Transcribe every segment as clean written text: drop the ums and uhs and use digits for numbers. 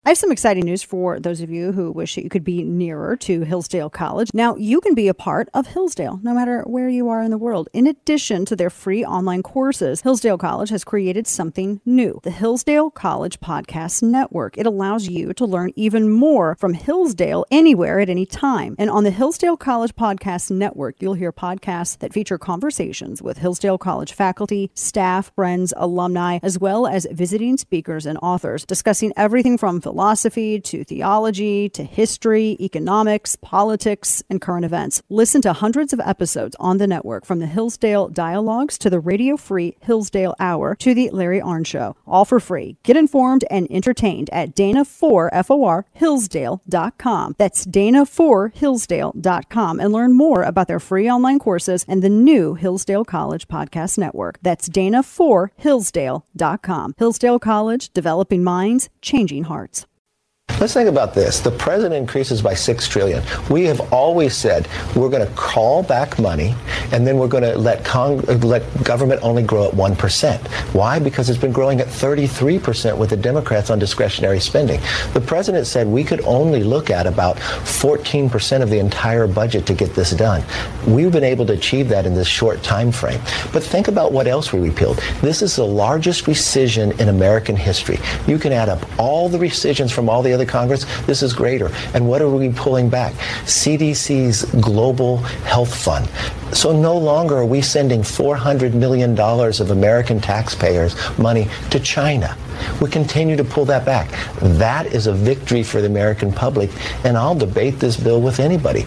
I have some exciting news for those of you who wish that you could be nearer to Hillsdale College. Now, you can be a part of Hillsdale, no matter where you are in the world. In addition to their free online courses, Hillsdale College has created something new, the Hillsdale College Podcast Network. It allows you to learn even more from Hillsdale anywhere at any time. And on the Hillsdale College Podcast Network, you'll hear podcasts that feature conversations with Hillsdale College faculty, staff, friends, alumni, as well as visiting speakers and authors, discussing everything from philosophy to theology to history, economics, politics, and current events. Listen to hundreds of episodes on the network, from the Hillsdale Dialogues to the radio-free Hillsdale Hour to the Larry Arnn Show, all for free. Get informed and entertained at Dana4Hillsdale.com. That's Dana4Hillsdale.com, and learn more about their free online courses and the new Hillsdale College Podcast Network. That's Dana4Hillsdale.com. Hillsdale College, developing minds, changing hearts. Let's think about this. The president increases by $6 trillion. We have always said we're going to call back money, and then we're going to let government only grow at 1%. Why? Because it's been growing at 33% with the Democrats on discretionary spending. The president said we could only look at about 14% of the entire budget to get this done. We've been able to achieve that in this short time frame. But think about what else we repealed. This is the largest rescission in American history. You can add up all the rescissions from all the other Congress. This is greater. And what are we pulling back? CDC's Global Health Fund. So no longer are we sending $400 million of American taxpayers' money to China. We continue to pull that back. That is a victory for the American public, and I'll debate this bill with anybody.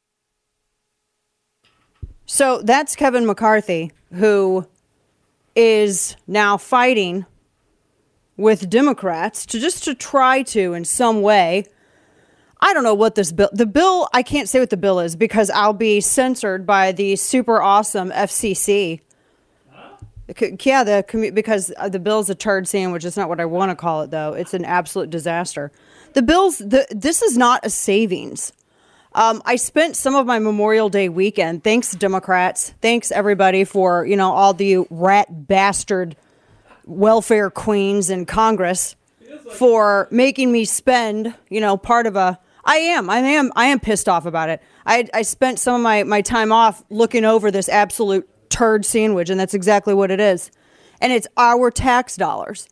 So that's Kevin McCarthy, who is now fighting with Democrats to try to, in some way, I don't know what the bill, I can't say what the bill is because I'll be censored by the super awesome FCC. Yeah, because the bill's a turd sandwich. It's not what I want to call it, though. It's an absolute disaster. This is not a savings. I spent some of my Memorial Day weekend, thanks Democrats, thanks everybody for, all the rat bastard welfare queens in Congress for making me spend, part of I am pissed off about it. I spent some of my time off looking over this absolute turd sandwich, and that's exactly what it is. And it's our tax dollars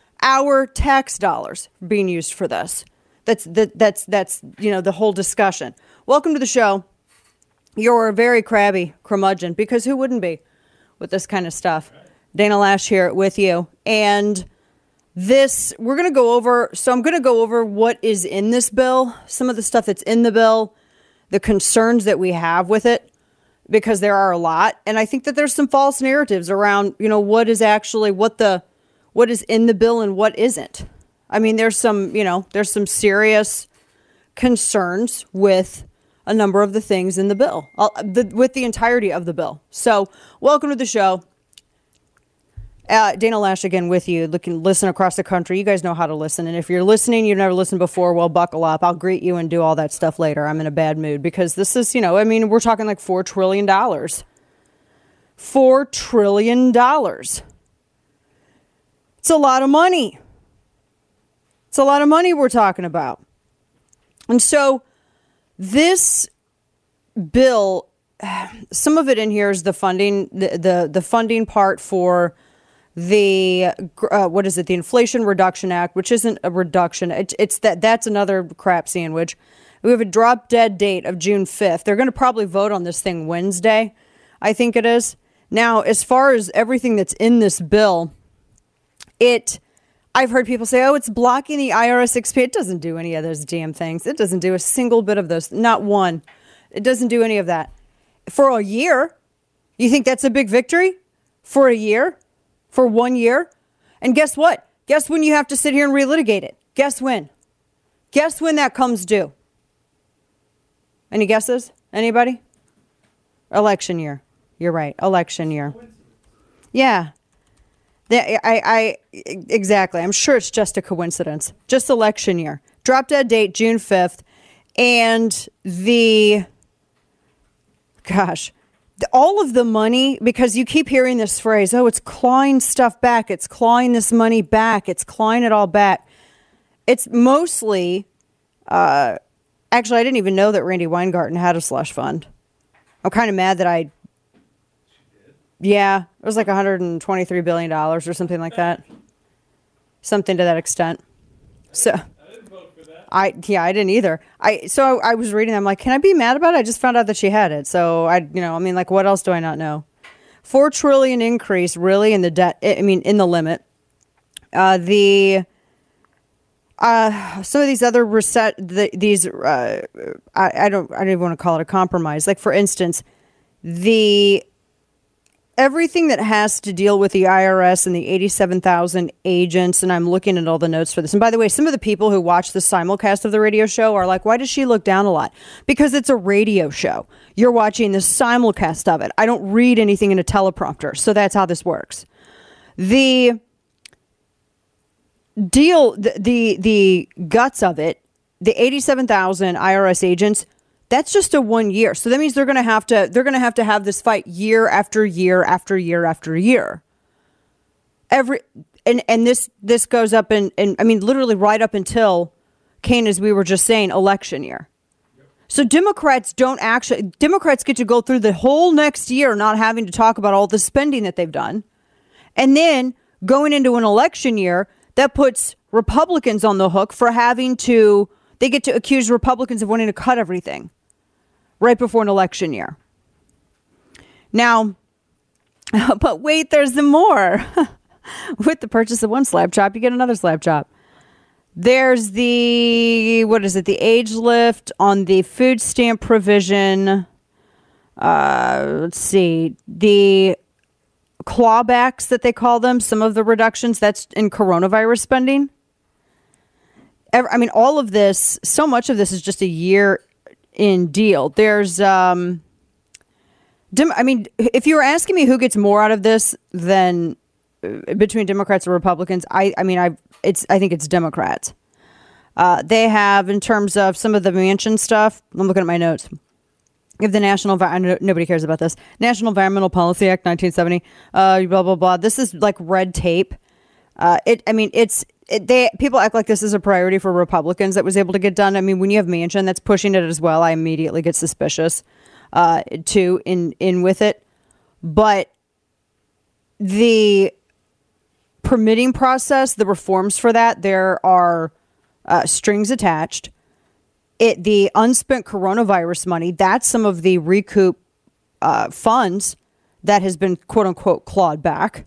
being used for this. That's the whole discussion. Welcome to the show. You're a very crabby curmudgeon, because who wouldn't be with this kind of stuff? Dana Lash here with you. And we're going to go over, so I'm going to go over what is in this bill, some of the stuff that's in the bill, the concerns that we have with it, because there are a lot. And I think that there's some false narratives around, what is actually, what is in the bill and what isn't. I mean, there's some serious concerns with a number of the things in the bill, with the entirety of the bill. So welcome to the show. Dana Lash again with you. Listen across the country. You guys know how to listen. And if you're listening, you've never listened before, well, buckle up. I'll greet you and do all that stuff later. I'm in a bad mood because this is, we're talking like $4 trillion. $4 trillion. It's a lot of money. It's a lot of money we're talking about. And so this bill, some of it in here is the funding, the funding part for the the Inflation Reduction Act, which isn't a reduction. That's another crap sandwich. We have a drop dead date of June 5th. They're going to probably vote on this thing Wednesday, I think it is. Now, as far as everything that's in this bill, I've heard people say, it's blocking the IRS XP. It doesn't do any of those damn things. It doesn't do a single bit of those. Not one. It doesn't do any of that. For a year, you think that's a big victory? For a year? For 1 year? And guess what? Guess when you have to sit here and relitigate it? Guess when? Guess when that comes due? Any guesses? Anybody? Election year. You're right. Election year. Yeah. Exactly. I'm sure it's just a coincidence. Just election year. Drop dead date, June 5th. And all of the money, because you keep hearing this phrase, it's clawing stuff back. It's clawing this money back. It's clawing it all back. it's mostly, actually, I didn't even know that Randy Weingarten had a slush fund. I'm kind of mad that yeah, it was like $123 billion or something like that. Something to that extent. So I didn't vote for that. I didn't either. I was reading. I'm like, can I be mad about it? I just found out that she had it. So like, what else do I not know? $4 trillion increase really in the debt. I mean, in the limit. Some of these other I don't even want to call it a compromise. Like, for instance, everything that has to deal with the IRS and the 87,000 agents, and I'm looking at all the notes for this. And by the way, some of the people who watch the simulcast of the radio show are like, why does she look down a lot? Because it's a radio show. You're watching the simulcast of it. I don't read anything in a teleprompter, so that's how this works. The deal, the guts of it, the 87,000 IRS agents, that's just a 1 year. So that means they're going to have to have this fight year after year after year after year. This goes up and I mean, literally right up until, Kane, as we were just saying, election year. So Democrats get to go through the whole next year not having to talk about all the spending that they've done. And then going into an election year, that puts Republicans on the hook for they get to accuse Republicans of wanting to cut everything right before an election year. Now, but wait, there's the more. With the purchase of one slab chop, you get another slab chop. There's the age lift on the food stamp provision. Let's see, the clawbacks that they call them, some of the reductions, that's in coronavirus spending. I mean, all of this, so much of this is just a year in deal. There's, if you were asking me who gets more out of this than between Democrats and Republicans, I think it's Democrats. They have, in terms of some of the Manchin stuff, I'm looking at my notes. You have the nobody cares about this. National Environmental Policy Act, 1970, blah, blah, blah. This is like red tape. People act like this is a priority for Republicans that was able to get done. I mean, when you have Manchin that's pushing it as well, I immediately get suspicious, in with it. But the permitting process, the reforms for that, there are strings attached. The unspent coronavirus money, that's some of the recoup funds that has been quote unquote clawed back.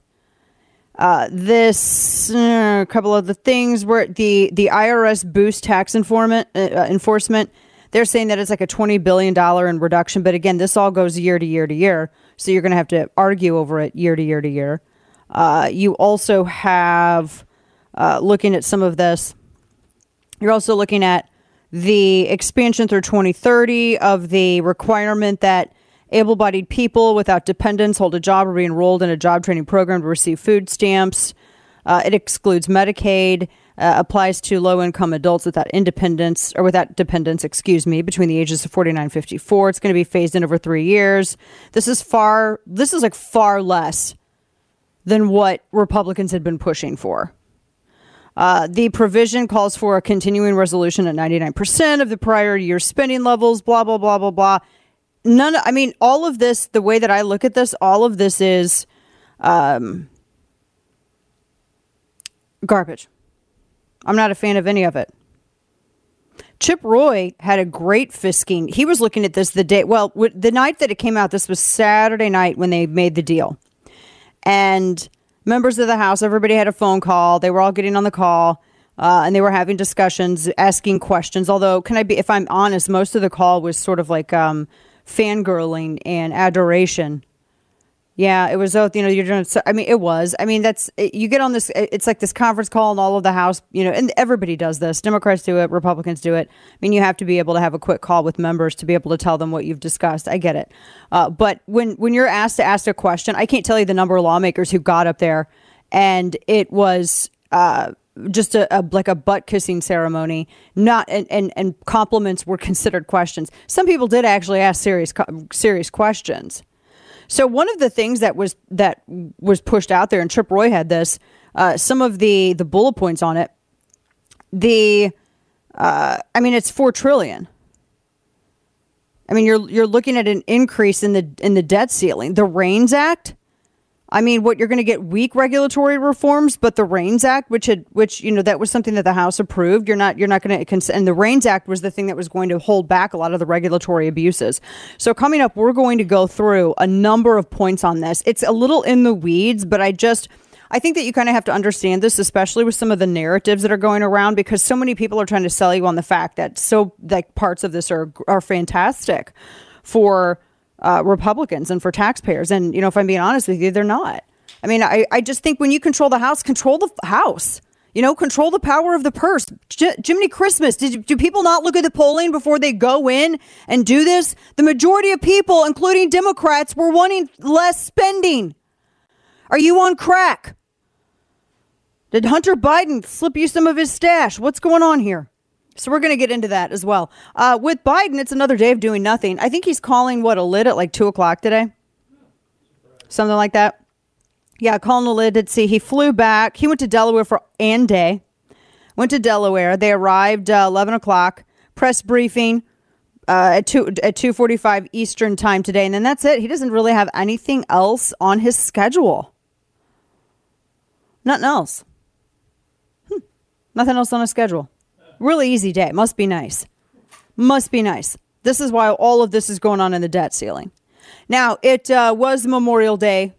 A couple of the things where the IRS boost tax enforcement, they're saying that it's like a $20 billion in reduction. But again, this all goes year to year to year. So you're going to have to argue over it year to year to year. You also have, looking at some of this, you're also looking at the expansion through 2030 of the requirement that able-bodied people without dependents hold a job or be enrolled in a job training program to receive food stamps. It excludes Medicaid, applies to low-income adults without dependents, between the ages of 49 and 54. It's going to be phased in over 3 years. This is far less than what Republicans had been pushing for. The provision calls for a continuing resolution at 99% of the prior year's spending levels, blah, blah, blah, blah, blah. All of this, the way that I look at this, all of this is garbage. I'm not a fan of any of it. Chip Roy had a great fisking. He was looking at this the night that it came out. This was Saturday night when they made the deal. And members of the House, everybody had a phone call. They were all getting on the call. And they were having discussions, asking questions. Although, if I'm honest, most of the call was sort of like fangirling and adoration. Yeah, it was, you're doing, it was. You get on this, it's like this conference call and all of the House, and everybody does this. Democrats do it, Republicans do it. You have to be able to have a quick call with members to be able to tell them what you've discussed. I get it. But when you're asked to ask a question, I can't tell you the number of lawmakers who got up there and it was, just a butt kissing ceremony, and compliments were considered questions. Some people did actually ask serious questions. So one of the things that was pushed out there, and Chip Roy had this, some of the bullet points on it, it's $4 trillion. I mean, you're looking at an increase in the debt ceiling. The REINS Act. I mean, what you're going to get weak regulatory reforms, but the REINS Act, which that was something that the House approved. You're not going to, and the REINS Act was the thing that was going to hold back a lot of the regulatory abuses. So coming up, we're going to go through a number of points on this. It's a little in the weeds, but I think that you kind of have to understand this, especially with some of the narratives that are going around, because so many people are trying to sell you on the fact that parts of this are fantastic for Republicans and for taxpayers. And, if I'm being honest with you, they're not. I mean, I just think when you control the House, control the House, control the power of the purse. Jiminy Christmas. Do people not look at the polling before they go in and do this? The majority of people, including Democrats, were wanting less spending. Are you on crack? Did Hunter Biden slip you some of his stash? What's going on here? So we're going to get into that as well. With Biden, it's another day of doing nothing. I think he's calling a lid at like 2:00 today. Something like that. Yeah, calling a lid. Let's see. He flew back. He went to Delaware for Ann Day. Went to Delaware. They arrived 11 o'clock. Press briefing at 2:45 Eastern time today. And then that's it. He doesn't really have anything else on his schedule. Nothing else. Nothing else on his schedule. Really easy day. Must be nice. Must be nice. This is why all of this is going on in the debt ceiling. Now, it was Memorial Day.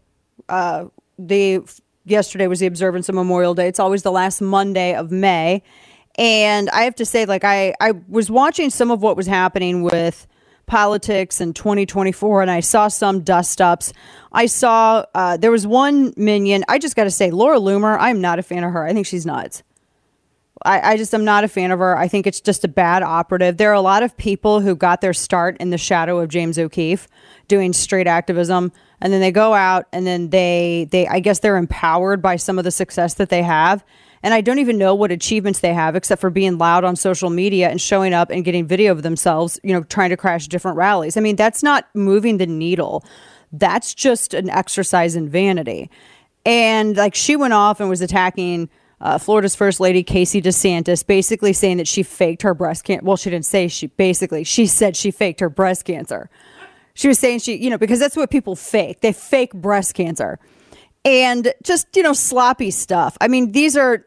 Yesterday was the observance of Memorial Day. It's always the last Monday of May. And I have to say, I was watching some of what was happening with politics in 2024, and I saw some dust-ups. I saw there was one minion. I just got to say, Laura Loomer, I'm not a fan of her. I think she's nuts. I just am not a fan of her. I think it's just a bad operative. There are a lot of people who got their start in the shadow of James O'Keefe doing straight activism. And then they go out and then they I guess they're empowered by some of the success that they have. And I don't even know what achievements they have except for being loud on social media and showing up and getting video of themselves, trying to crash different rallies. I mean, that's not moving the needle. That's just an exercise in vanity. And she went off and was attacking Florida's First Lady, Casey DeSantis, basically saying that she faked her breast cancer. Well, she didn't say she said she faked her breast cancer. She was saying because that's what people fake. They fake breast cancer. And just, sloppy stuff. I mean, these are,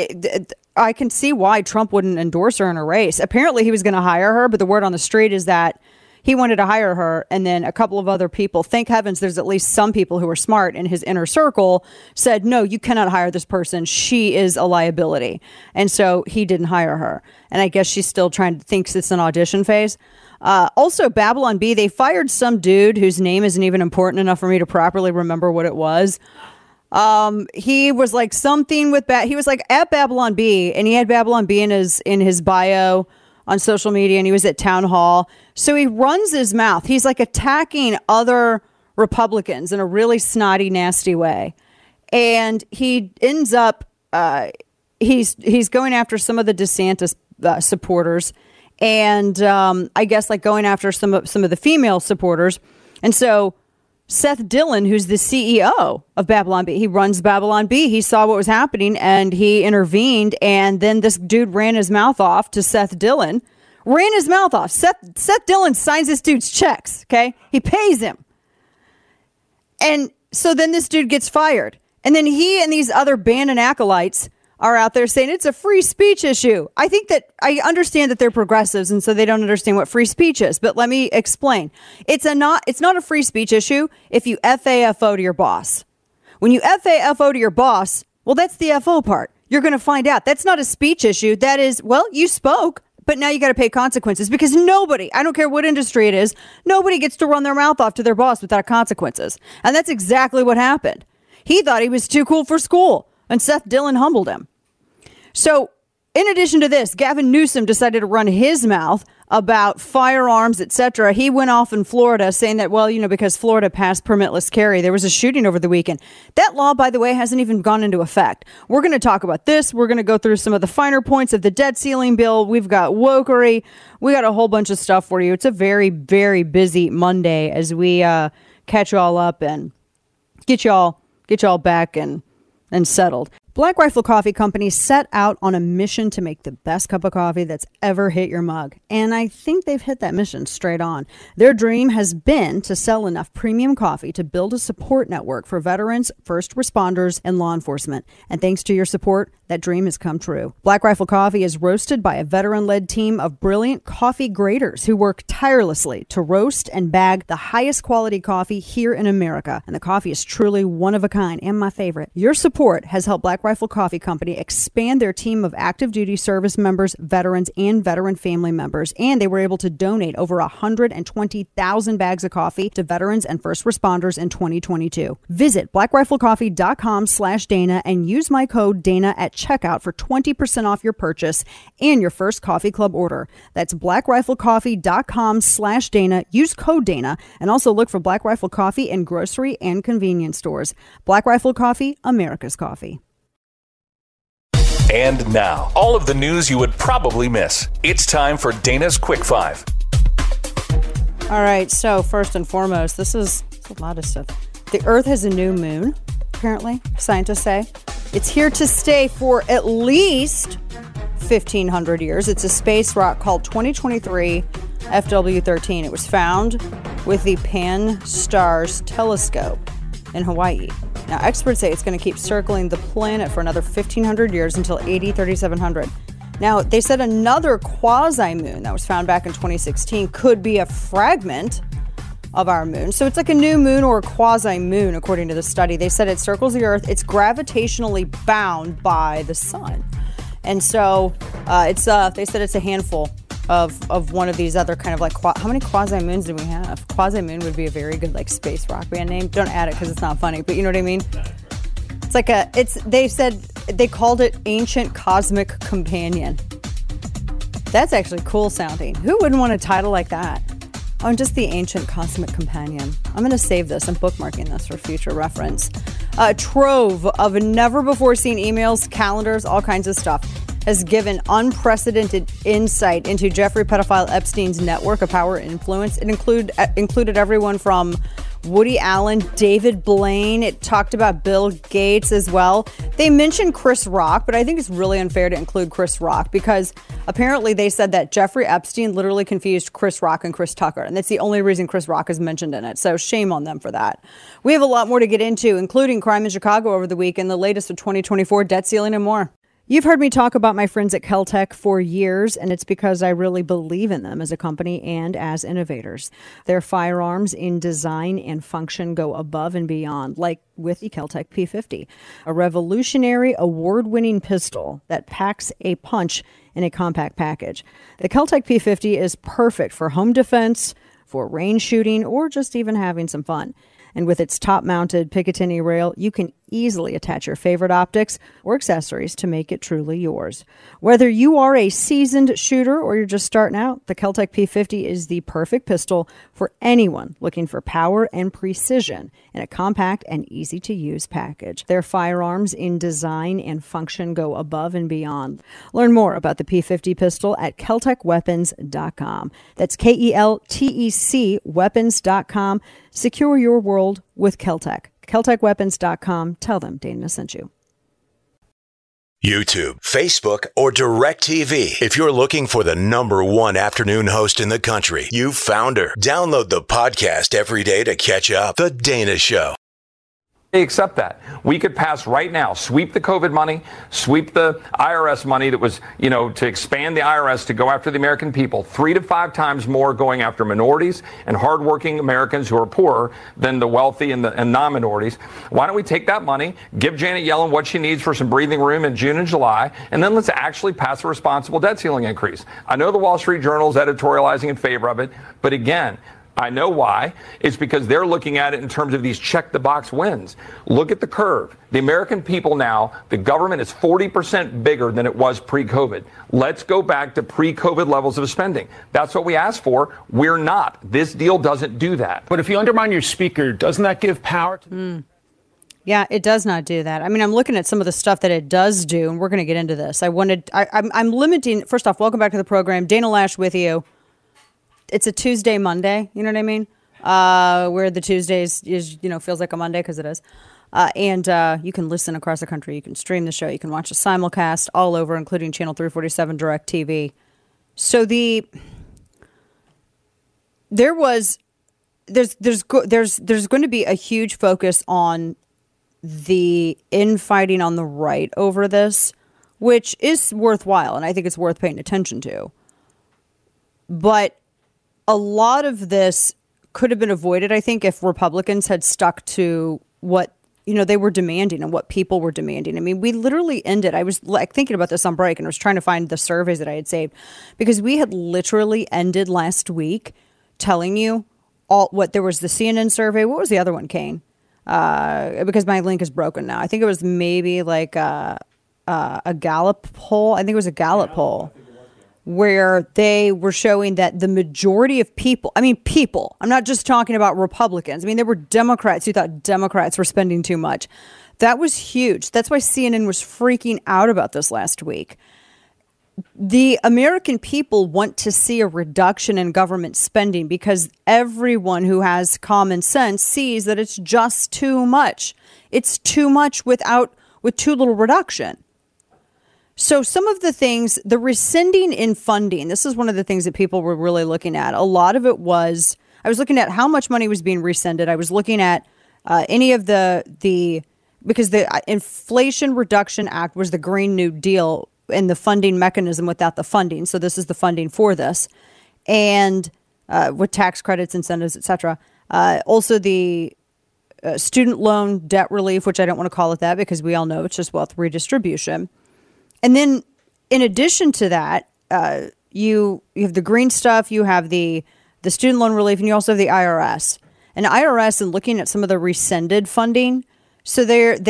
I can see why Trump wouldn't endorse her in a race. Apparently he was going to hire her, but the word on the street is that he wanted to hire her, and then a couple of other people, thank heavens there's at least some people who are smart in his inner circle, said, no, you cannot hire this person. She is a liability. And so he didn't hire her. And I guess she's still thinks it's an audition phase. Also, Babylon Bee, they fired some dude whose name isn't even important enough for me to properly remember what it was. He was something with he was at Babylon Bee, and he had Babylon Bee in his bio on social media, and he was at town hall. So he runs his mouth. He's attacking other Republicans in a really snotty, nasty way. And he ends up, he's going after some of the DeSantis supporters, and I guess going after some of the female supporters. And so Seth Dillon, who's the CEO of Babylon Bee, he runs Babylon Bee. He saw what was happening and he intervened. And then this dude ran his mouth off to Seth Dillon. Ran his mouth off. Seth Dillon signs this dude's checks. Okay, he pays him. And so then this dude gets fired. And then he and these other Bannon acolytes are out there saying it's a free speech issue. I think that I understand that they're progressives and so they don't understand what free speech is. But let me explain. It's not a free speech issue if you FAFO to your boss. When you FAFO to your boss, well, that's the FO part. You're going to find out that's not a speech issue. That is, well, you spoke, but now you got to pay consequences because nobody, I don't care what industry it is, nobody gets to run their mouth off to their boss without consequences. And that's exactly what happened. He thought he was too cool for school and Seth Dillon humbled him. So in addition to this, Gavin Newsom decided to run his mouth about firearms, etc. He went off in Florida saying that, well, because Florida passed permitless carry, there was a shooting over the weekend. That law, by the way, hasn't even gone into effect. We're going to talk about this. We're going to go through some of the finer points of the debt ceiling bill. We've got wokery. We got a whole bunch of stuff for you. It's a very, very busy Monday as we catch you all up and get you all back and settled. Black Rifle Coffee Company set out on a mission to make the best cup of coffee that's ever hit your mug. And I think they've hit that mission straight on. Their dream has been to sell enough premium coffee to build a support network for veterans, first responders, and law enforcement. And thanks to your support, that dream has come true. Black Rifle Coffee is roasted by a veteran-led team of brilliant coffee graders who work tirelessly to roast and bag the highest quality coffee here in America. And the coffee is truly one of a kind and my favorite. Your support has helped Black Rifle Coffee Company expand their team of active duty service members, veterans, and veteran family members. And they were able to donate over 120,000 bags of coffee to veterans and first responders in 2022. Visit blackriflecoffee.com/Dana and use my code Dana at checkout for 20% off your purchase and your first coffee club order. That's blackriflecoffee.com/Dana. Use code Dana and also look for Black Rifle Coffee in grocery and convenience stores. Black Rifle Coffee, America's coffee. And now, all of the news you would probably miss. It's time for Dana's Quick Five. All right, so first and foremost, this is a lot of stuff. The Earth has a new moon, apparently, scientists say. It's here to stay for at least 1,500 years. It's a space rock called 2023 FW13. It was found with the Pan-STARRS telescope in Hawaii. Now, experts say it's going to keep circling the planet for another 1,500 years until AD 3700. Now, they said another quasi-moon that was found back in 2016 could be a fragment of our moon. So it's like a new moon or a quasi-moon, according to the study. They said it circles the Earth. It's gravitationally bound by the sun. And so they said it's a handful of one of these other kind of like, how many quasi-moons do we have? Quasi-moon would be a very good like space rock band name. Don't add it because it's not funny, but you know what I mean? It's like they said they called it Ancient Cosmic Companion. That's actually cool sounding. Who wouldn't want a title like that? Oh, just the Ancient Cosmic Companion. I'm going to save this. I'm bookmarking this for future reference. A trove of never before seen emails, calendars, all kinds of stuff has given unprecedented insight into Jeffrey pedophile Epstein's network of power and influence. It included everyone from Woody Allen, David Blaine. It talked about Bill Gates as well. They mentioned Chris Rock, but I think it's really unfair to include Chris Rock because apparently they said that Jeffrey Epstein literally confused Chris Rock and Chris Tucker, and that's the only reason Chris Rock is mentioned in it. So shame on them for that. We have a lot more to get into, including crime in Chicago over the weekend, the latest of 2024, debt ceiling, and more. You've heard me talk about my friends at Keltec for years, and it's because I really believe in them as a company and as innovators. Their firearms in design and function go above and beyond, like with the Keltec P50, a revolutionary award-winning pistol that packs a punch in a compact package. The Keltec P50 is perfect for home defense, for range shooting, or just even having some fun. And with its top-mounted Picatinny rail, you can easily attach your favorite optics or accessories to make it truly yours. Whether you are a seasoned shooter or you're just starting out, the Keltec P50 is the perfect pistol for anyone looking for power and precision in a compact and easy-to-use package. Their firearms in design and function go above and beyond. Learn more about the P50 pistol at KeltecWeapons.com. That's KELTEC weapons.com. Secure your world with Keltec. KeltecWeapons.com. Tell them Dana sent you. YouTube, Facebook, or DirecTV. If you're looking for the #1 afternoon host in the country, you've found her. Download the podcast every day to catch up. The Dana Show. They accept that. We could pass right now, sweep the COVID money, sweep the IRS money that was, to expand the IRS to go after the American people, 3 to 5 times more going after minorities and hardworking Americans who are poorer than the wealthy and non-minorities. Why don't we take that money, give Janet Yellen what she needs for some breathing room in June and July, and then let's actually pass a responsible debt ceiling increase. I know the Wall Street Journal is editorializing in favor of it, but again, I know why. It's because they're looking at it in terms of these check-the-box wins. Look at the curve. The American people now, the government is 40% bigger than it was pre-COVID. Let's go back to pre-COVID levels of spending. That's what we asked for. We're not. This deal doesn't do that. But if you undermine your speaker, doesn't that give power to... Yeah, it does not do that. I mean, I'm looking at some of the stuff that it does do, and we're going to get into this. I'm limiting... First off, welcome back to the program. Dana Lash with you. It's a Tuesday, Monday. You know what I mean? Where the Tuesdays is, feels like a Monday because it is. And you can listen across the country. You can stream the show. You can watch a simulcast all over, including Channel 347 DirecTV. So there's going to be a huge focus on the infighting on the right over this, which is worthwhile, and I think it's worth paying attention to. But a lot of this could have been avoided, I think, if Republicans had stuck to what they were demanding and what people were demanding. I mean, we literally ended. I was thinking about this on break, and I was trying to find the surveys that I had saved, because we had literally ended last week telling you there was the CNN survey. What was the other one, Kane? Because my link is broken now. I think it was maybe like a Gallup poll. I think it was a Gallup poll where they were showing that the majority of people, I'm not just talking about Republicans. I mean, there were Democrats who thought Democrats were spending too much. That was huge. That's why CNN was freaking out about this last week. The American people want to see a reduction in government spending because everyone who has common sense sees that it's just too much. It's too much with too little reduction. So some of the things, the rescinding in funding, this is one of the things that people were really looking at. A lot of it was, I was looking at how much money was being rescinded. I was looking at any of because the Inflation Reduction Act was the Green New Deal and the funding mechanism without the funding. So this is the funding for this. And with tax credits, incentives, et cetera. Also the student loan debt relief, which I don't want to call it that because we all know it's just wealth redistribution. And then in addition to that, you have the green stuff, you have the student loan relief, and you also have the IRS. And IRS, and looking at some of the rescinded funding, so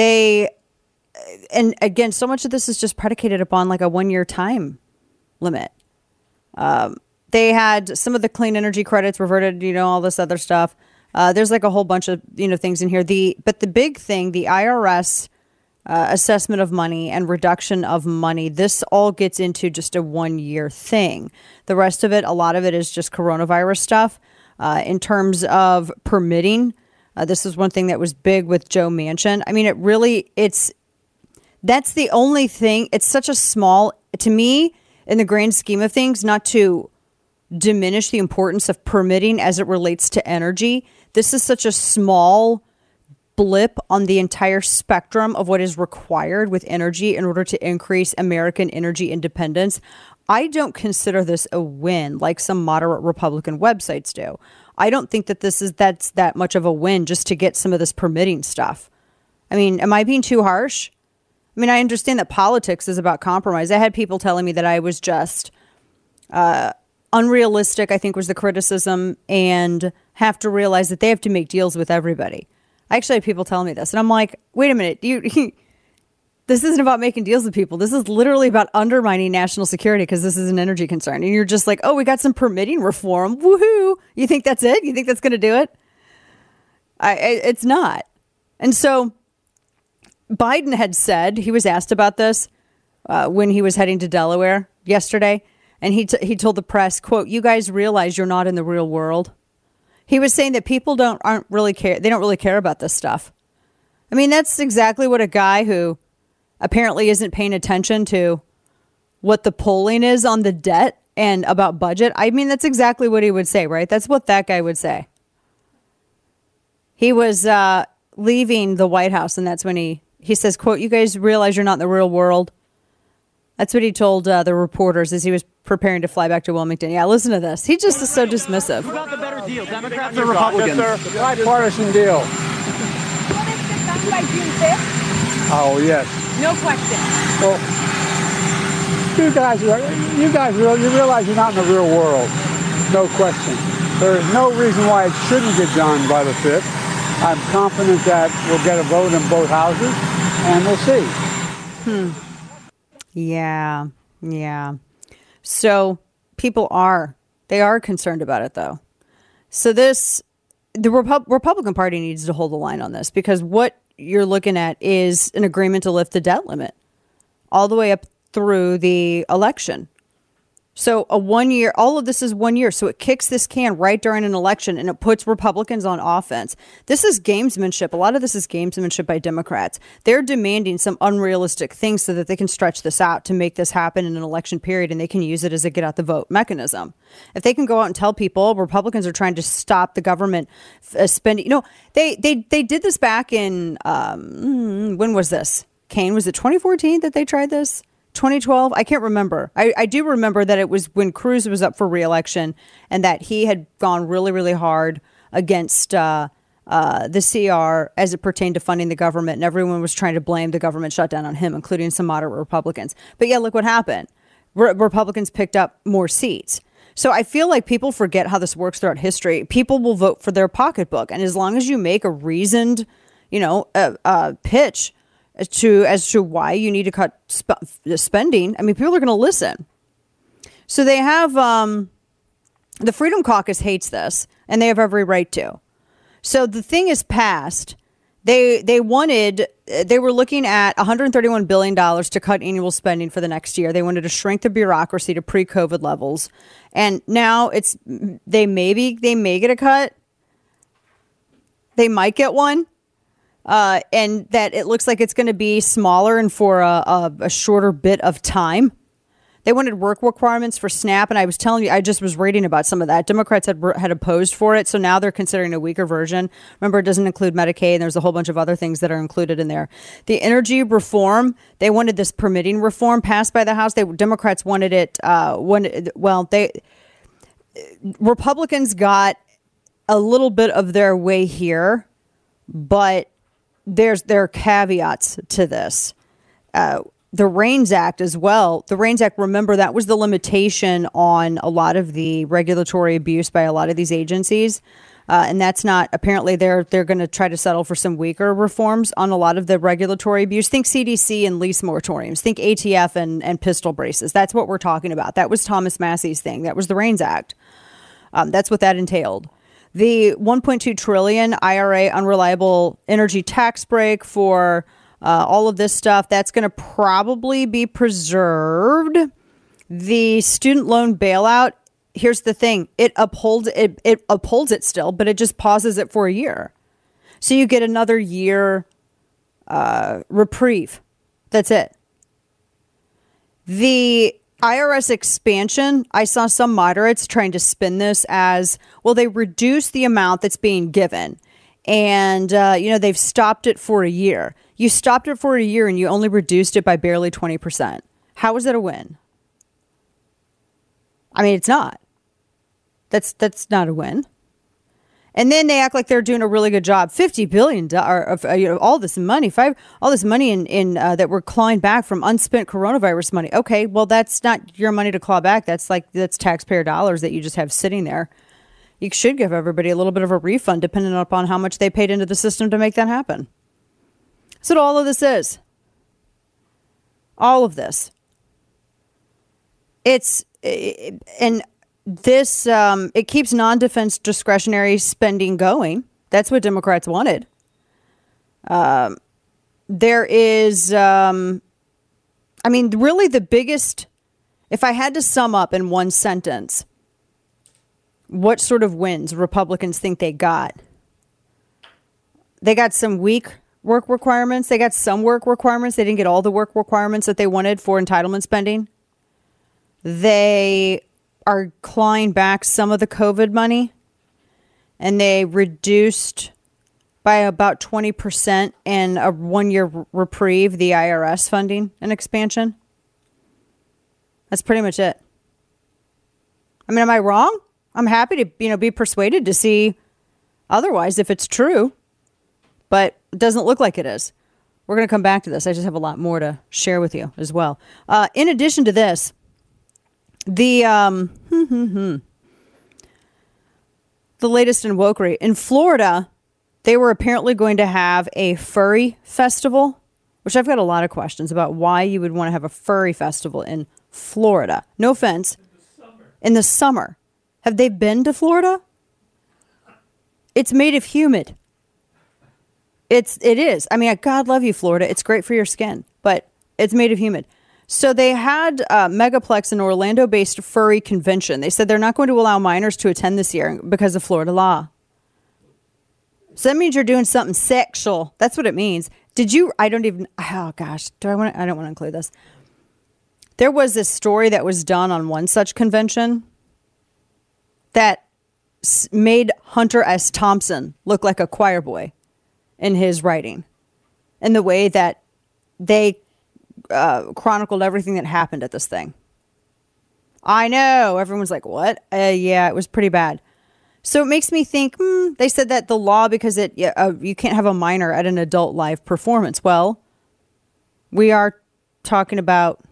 and again, so much of this is just predicated upon like a 1-year time limit. They had some of the clean energy credits reverted, all this other stuff. There's like a whole bunch of, things in here. But the big thing, the IRS assessment of money and reduction of money, this all gets into just a 1-year thing. The rest of it, a lot of it is just coronavirus stuff. In terms of permitting, this is one thing that was big with Joe Manchin. I mean, that's the only thing. It's such a small, to me, in the grand scheme of things, not to diminish the importance of permitting as it relates to energy. This is such a small blip on the entire spectrum of what is required with energy in order to increase American energy independence. I don't consider this a win like some moderate Republican websites do. I don't think that that's that much of a win just to get some of this permitting stuff. I mean, am I being too harsh? I mean, I understand that politics is about compromise. I had people telling me that I was just unrealistic, I think was the criticism, and have to realize that they have to make deals with everybody. I actually had people telling me this, and I'm like, wait a minute, this isn't about making deals with people. This is literally about undermining national security because this is an energy concern. And you're just like, oh, we got some permitting reform. Woohoo. You think that's it? You think that's going to do it? It's not. And so Biden had said, he was asked about this when he was heading to Delaware yesterday. And he told the press, quote, you guys realize you're not in the real world. He was saying that people don't really care about this stuff. I mean, that's exactly what a guy who apparently isn't paying attention to what the polling is on the debt and about budget. I mean, that's exactly what he would say, right? That's what that guy would say. He was leaving the White House, and that's when he says, quote, you guys realize you're not in the real world. That's what he told the reporters as he was preparing to fly back to Wilmington. Yeah, listen to this. He just is so dismissive. Who got the better deal, Democrats or Republicans? Bipartisan deal. Will this get done by June 5th? Oh, yes. No question. Well, you realize you're not in the real world. No question. There is no reason why it shouldn't get done by the 5th. I'm confident that we'll get a vote in both houses, and we'll see. Yeah. So people are concerned about it, though. So the Republican Party needs to hold the line on this, because what you're looking at is an agreement to lift the debt limit all the way up through the election. So a 1 year, all of this is 1 year. So it kicks this can right during an election and it puts Republicans on offense. This is gamesmanship. A lot of this is gamesmanship by Democrats. They're demanding some unrealistic things so that they can stretch this out to make this happen in an election period, and they can use it as a get out the vote mechanism. If they can go out and tell people Republicans are trying to stop the government spending, they did this back in, when was this? Kane, was it 2014 that they tried this? 2012? I can't remember. I do remember that it was when Cruz was up for re-election and that he had gone really, really hard against the CR as it pertained to funding the government, and everyone was trying to blame the government shutdown on him, including some moderate Republicans. But yeah, look what happened. Republicans picked up more seats. So I feel like people forget how this works throughout history. People will vote for their pocketbook, and as long as you make a reasoned, pitch as to why you need to cut spending, I mean, people are going to listen. So they have the Freedom Caucus hates this, and they have every right to. So the thing is passed. They were looking at $131 billion to cut annual spending for the next year. They wanted to shrink the bureaucracy to pre-COVID levels, and now they may get a cut. They might get one. And that it looks like it's going to be smaller and for a shorter bit of time. They wanted work requirements for SNAP, and I was telling you, I just was reading about some of that. Democrats had opposed for it, so now they're considering a weaker version. Remember, it doesn't include Medicaid, and there's a whole bunch of other things that are included in there. The energy reform, they wanted this permitting reform passed by the House. Democrats wanted it. Republicans got a little bit of their way here, but there are caveats to this. The REINS Act as well. The REINS Act, remember, that was the limitation on a lot of the regulatory abuse by a lot of these agencies. And that's not, apparently they're going to try to settle for some weaker reforms on a lot of the regulatory abuse. Think CDC and lease moratoriums. Think ATF and pistol braces. That's what we're talking about. That was Thomas Massey's thing. That was the REINS Act. That's what that entailed. The $1.2 trillion IRA unreliable energy tax break for all of this stuff, that's going to probably be preserved. The student loan bailout, here's the thing. It upholds it still, but it just pauses it for a year. So you get another year reprieve. That's it. The IRS expansion, I saw some moderates trying to spin this as, well, they reduce the amount that's being given. And, they've stopped it for a year. You stopped it for a year and you only reduced it by barely 20%. How is that a win? I mean, it's not. That's not a win. And then they act like they're doing a really good job. $50 billion of all this money, all this money in that we're clawing back from unspent coronavirus money. Okay, well, that's not your money to claw back. That's taxpayer dollars that you just have sitting there. You should give everybody a little bit of a refund, depending upon how much they paid into the system to make that happen. That's what all of this is. All of this. It keeps non-defense discretionary spending going. That's what Democrats wanted. There is, really the biggest, if I had to sum up in one sentence, what sort of wins Republicans think they got? They got some weak work requirements. They got some work requirements. They didn't get all the work requirements that they wanted for entitlement spending. They are clawing back some of the COVID money, and they reduced by about 20% in a 1 year reprieve the IRS funding and expansion. That's pretty much it. I mean, am I wrong? I'm happy to be persuaded to see otherwise if it's true, but it doesn't look like it is. We're going to come back to this. I just have a lot more to share with you as well. In addition to this, the latest in wokery in Florida, they were apparently going to have a furry festival, which I've got a lot of questions about why you would want to have a furry festival in Florida. No offense. In the summer. Have they been to Florida? It's made of humid. It is. I mean, God love you, Florida. It's great for your skin, but it's made of humid. So they had Megaplex, an Orlando-based furry convention. They said they're not going to allow minors to attend this year because of Florida law. So that means you're doing something sexual. That's what it means. I don't want to include this. There was this story that was done on one such convention that made Hunter S. Thompson look like a choir boy in his writing, and the way that they chronicled everything that happened at this thing. I know. Everyone's like, what? Yeah, it was pretty bad. So it makes me think, they said that the law, because you can't have a minor at an adult live performance. Well, we are talking about,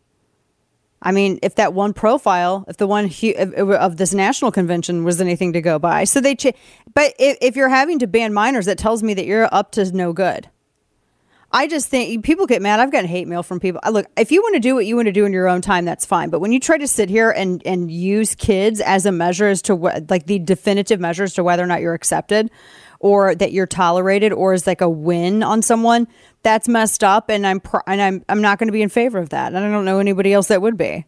I mean, if that one profile, if the one of this national convention was anything to go by. So but if you're having to ban minors, that tells me that you're up to no good. I just think people get mad. I've gotten hate mail from people. Look, if you want to do what you want to do in your own time, that's fine. But when you try to sit here and use kids as a measure as to what, like the definitive measure as to whether or not you're accepted or that you're tolerated or is like a win on someone, that's messed up. And I'm not going to be in favor of that. And I don't know anybody else that would be.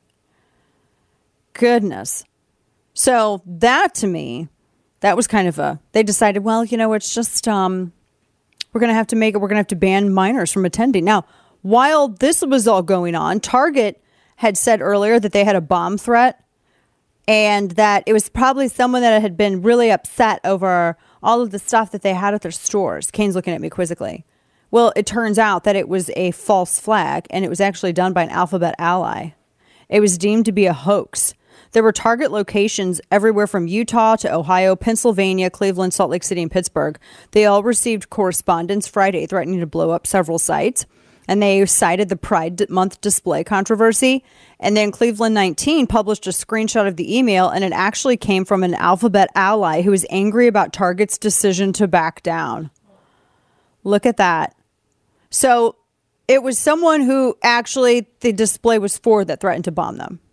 Goodness. So that to me, that was kind of they decided, well, it's just, we're going to have to ban minors from attending. Now, while this was all going on, Target had said earlier that they had a bomb threat and that it was probably someone that had been really upset over all of the stuff that they had at their stores. Kane's looking at me quizzically. Well, it turns out that it was a false flag and it was actually done by an Alphabet ally. It was deemed to be a hoax. There were Target locations everywhere from Utah to Ohio, Pennsylvania, Cleveland, Salt Lake City, and Pittsburgh. They all received correspondence Friday threatening to blow up several sites. And they cited the Pride Month display controversy. And then Cleveland 19 published a screenshot of the email, and it actually came from an Alphabet ally who was angry about Target's decision to back down. Look at that. So it was someone who actually the display was for that threatened to bomb them.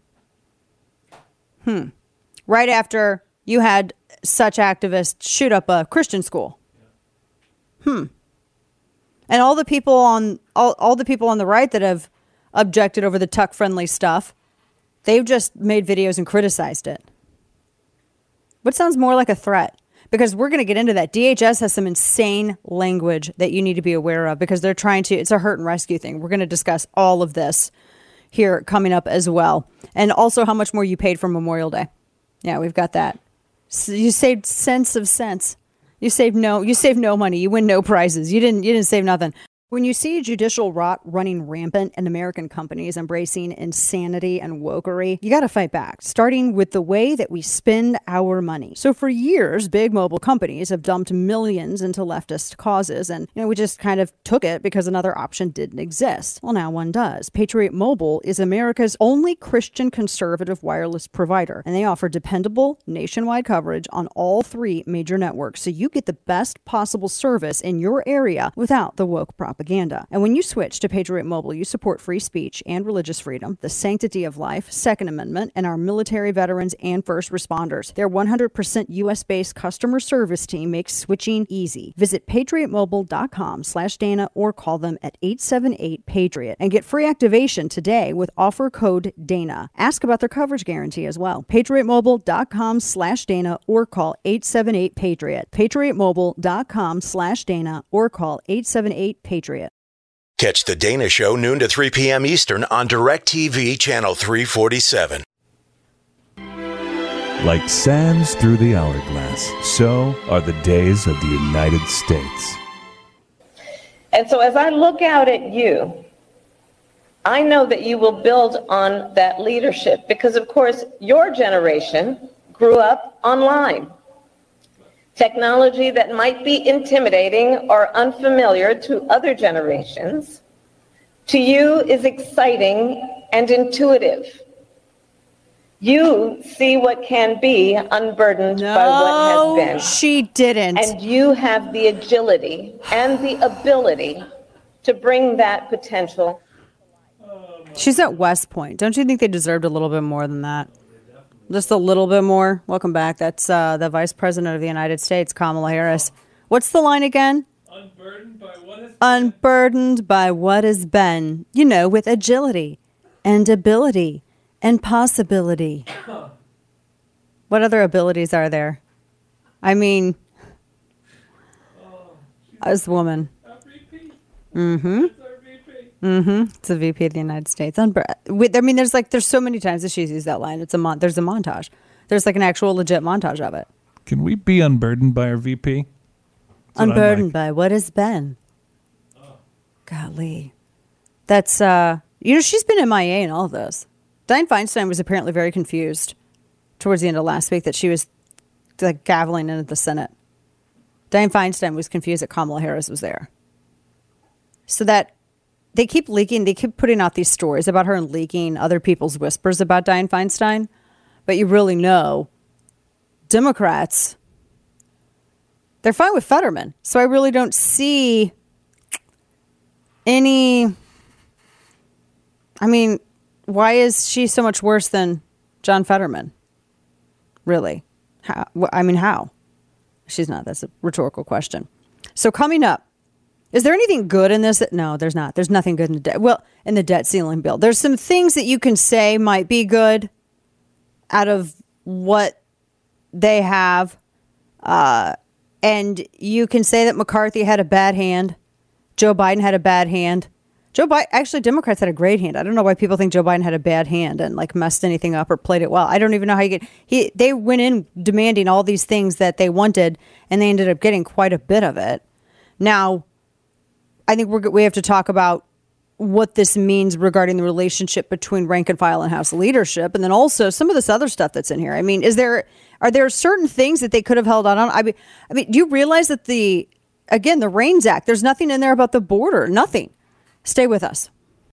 Right after you had such activists shoot up a Christian school. And all the people on all the people on the right that have objected over the tuck-friendly stuff, they've just made videos and criticized it. What sounds more like a threat? Because we're going to get into that. DHS has some insane language that you need to be aware of because they're trying to, it's a hurt and rescue thing. We're going to discuss all of this here coming up as well. And also how much more you paid for Memorial Day. Yeah, we've got that. So you saved cents of cents. You saved no money. You win no prizes. You didn't save nothing. When you see judicial rot running rampant and American companies embracing insanity and wokery, you got to fight back, starting with the way that we spend our money. So for years, big mobile companies have dumped millions into leftist causes, and we just kind of took it because another option didn't exist. Well, now one does. Patriot Mobile is America's only Christian conservative wireless provider, and they offer dependable nationwide coverage on all 3 major networks, so you get the best possible service in your area without the woke propaganda. And when you switch to Patriot Mobile, you support free speech and religious freedom, the sanctity of life, Second Amendment, and our military veterans and first responders. Their 100% U.S.-based customer service team makes switching easy. Visit patriotmobile.com/Dana or call them at 878-PATRIOT and get free activation today with offer code DANA. Ask about their coverage guarantee as well. patriotmobile.com/Dana or call 878-PATRIOT. patriotmobile.com/Dana or call 878-PATRIOT. Catch The Dana Show noon to 3 p.m. Eastern on DirecTV Channel 347. Like sands through the hourglass, so are the days of the United States. And so as I look out at you, I know that you will build on that leadership because, of course, your generation grew up online. Technology that might be intimidating or unfamiliar to other generations, to you is exciting and intuitive. You see what can be unburdened by what has been. She didn't. And you have the agility and the ability to bring that potential. She's at West Point. Don't you think they deserved a little bit more than that? Just a little bit more. Welcome back. That's the Vice President of the United States, Kamala Harris. What's the line again? Unburdened by what has been. Unburdened by what has been. With agility and ability and possibility. What other abilities are there? I mean, as a woman. Mm-hmm. It's a VP of the United States. I mean, there's so many times that she's used that line. There's a montage. There's like an actual legit montage of it. Can we be unburdened by our VP? Unburdened by what has been. Golly. That's, she's been MIA in all of this. Dianne Feinstein was apparently very confused towards the end of last week that she was like gaveling into the Senate. Dianne Feinstein was confused that Kamala Harris was there. So that they keep putting out these stories about her and leaking other people's whispers about Dianne Feinstein. But you really know Democrats, they're fine with Fetterman. So I really don't see any. I mean, why is she so much worse than John Fetterman? Really? How? She's not. That's a rhetorical question. So coming up, is there anything good in this? No, there's not. There's nothing good in the debt. Well, in the debt ceiling bill, there's some things that you can say might be good out of what they have. And you can say that McCarthy had a bad hand. Joe Biden had a bad hand. Actually, Democrats had a great hand. I don't know why people think Joe Biden had a bad hand and like messed anything up or played it well. I don't even know how you get. They went in demanding all these things that they wanted, and they ended up getting quite a bit of it. Now, I think we have to talk about what this means regarding the relationship between rank and file and House leadership, and then also some of this other stuff that's in here. I mean, are there certain things that they could have held on? I mean, do you realize that the REINS Act? There's nothing in there about the border. Nothing. Stay with us.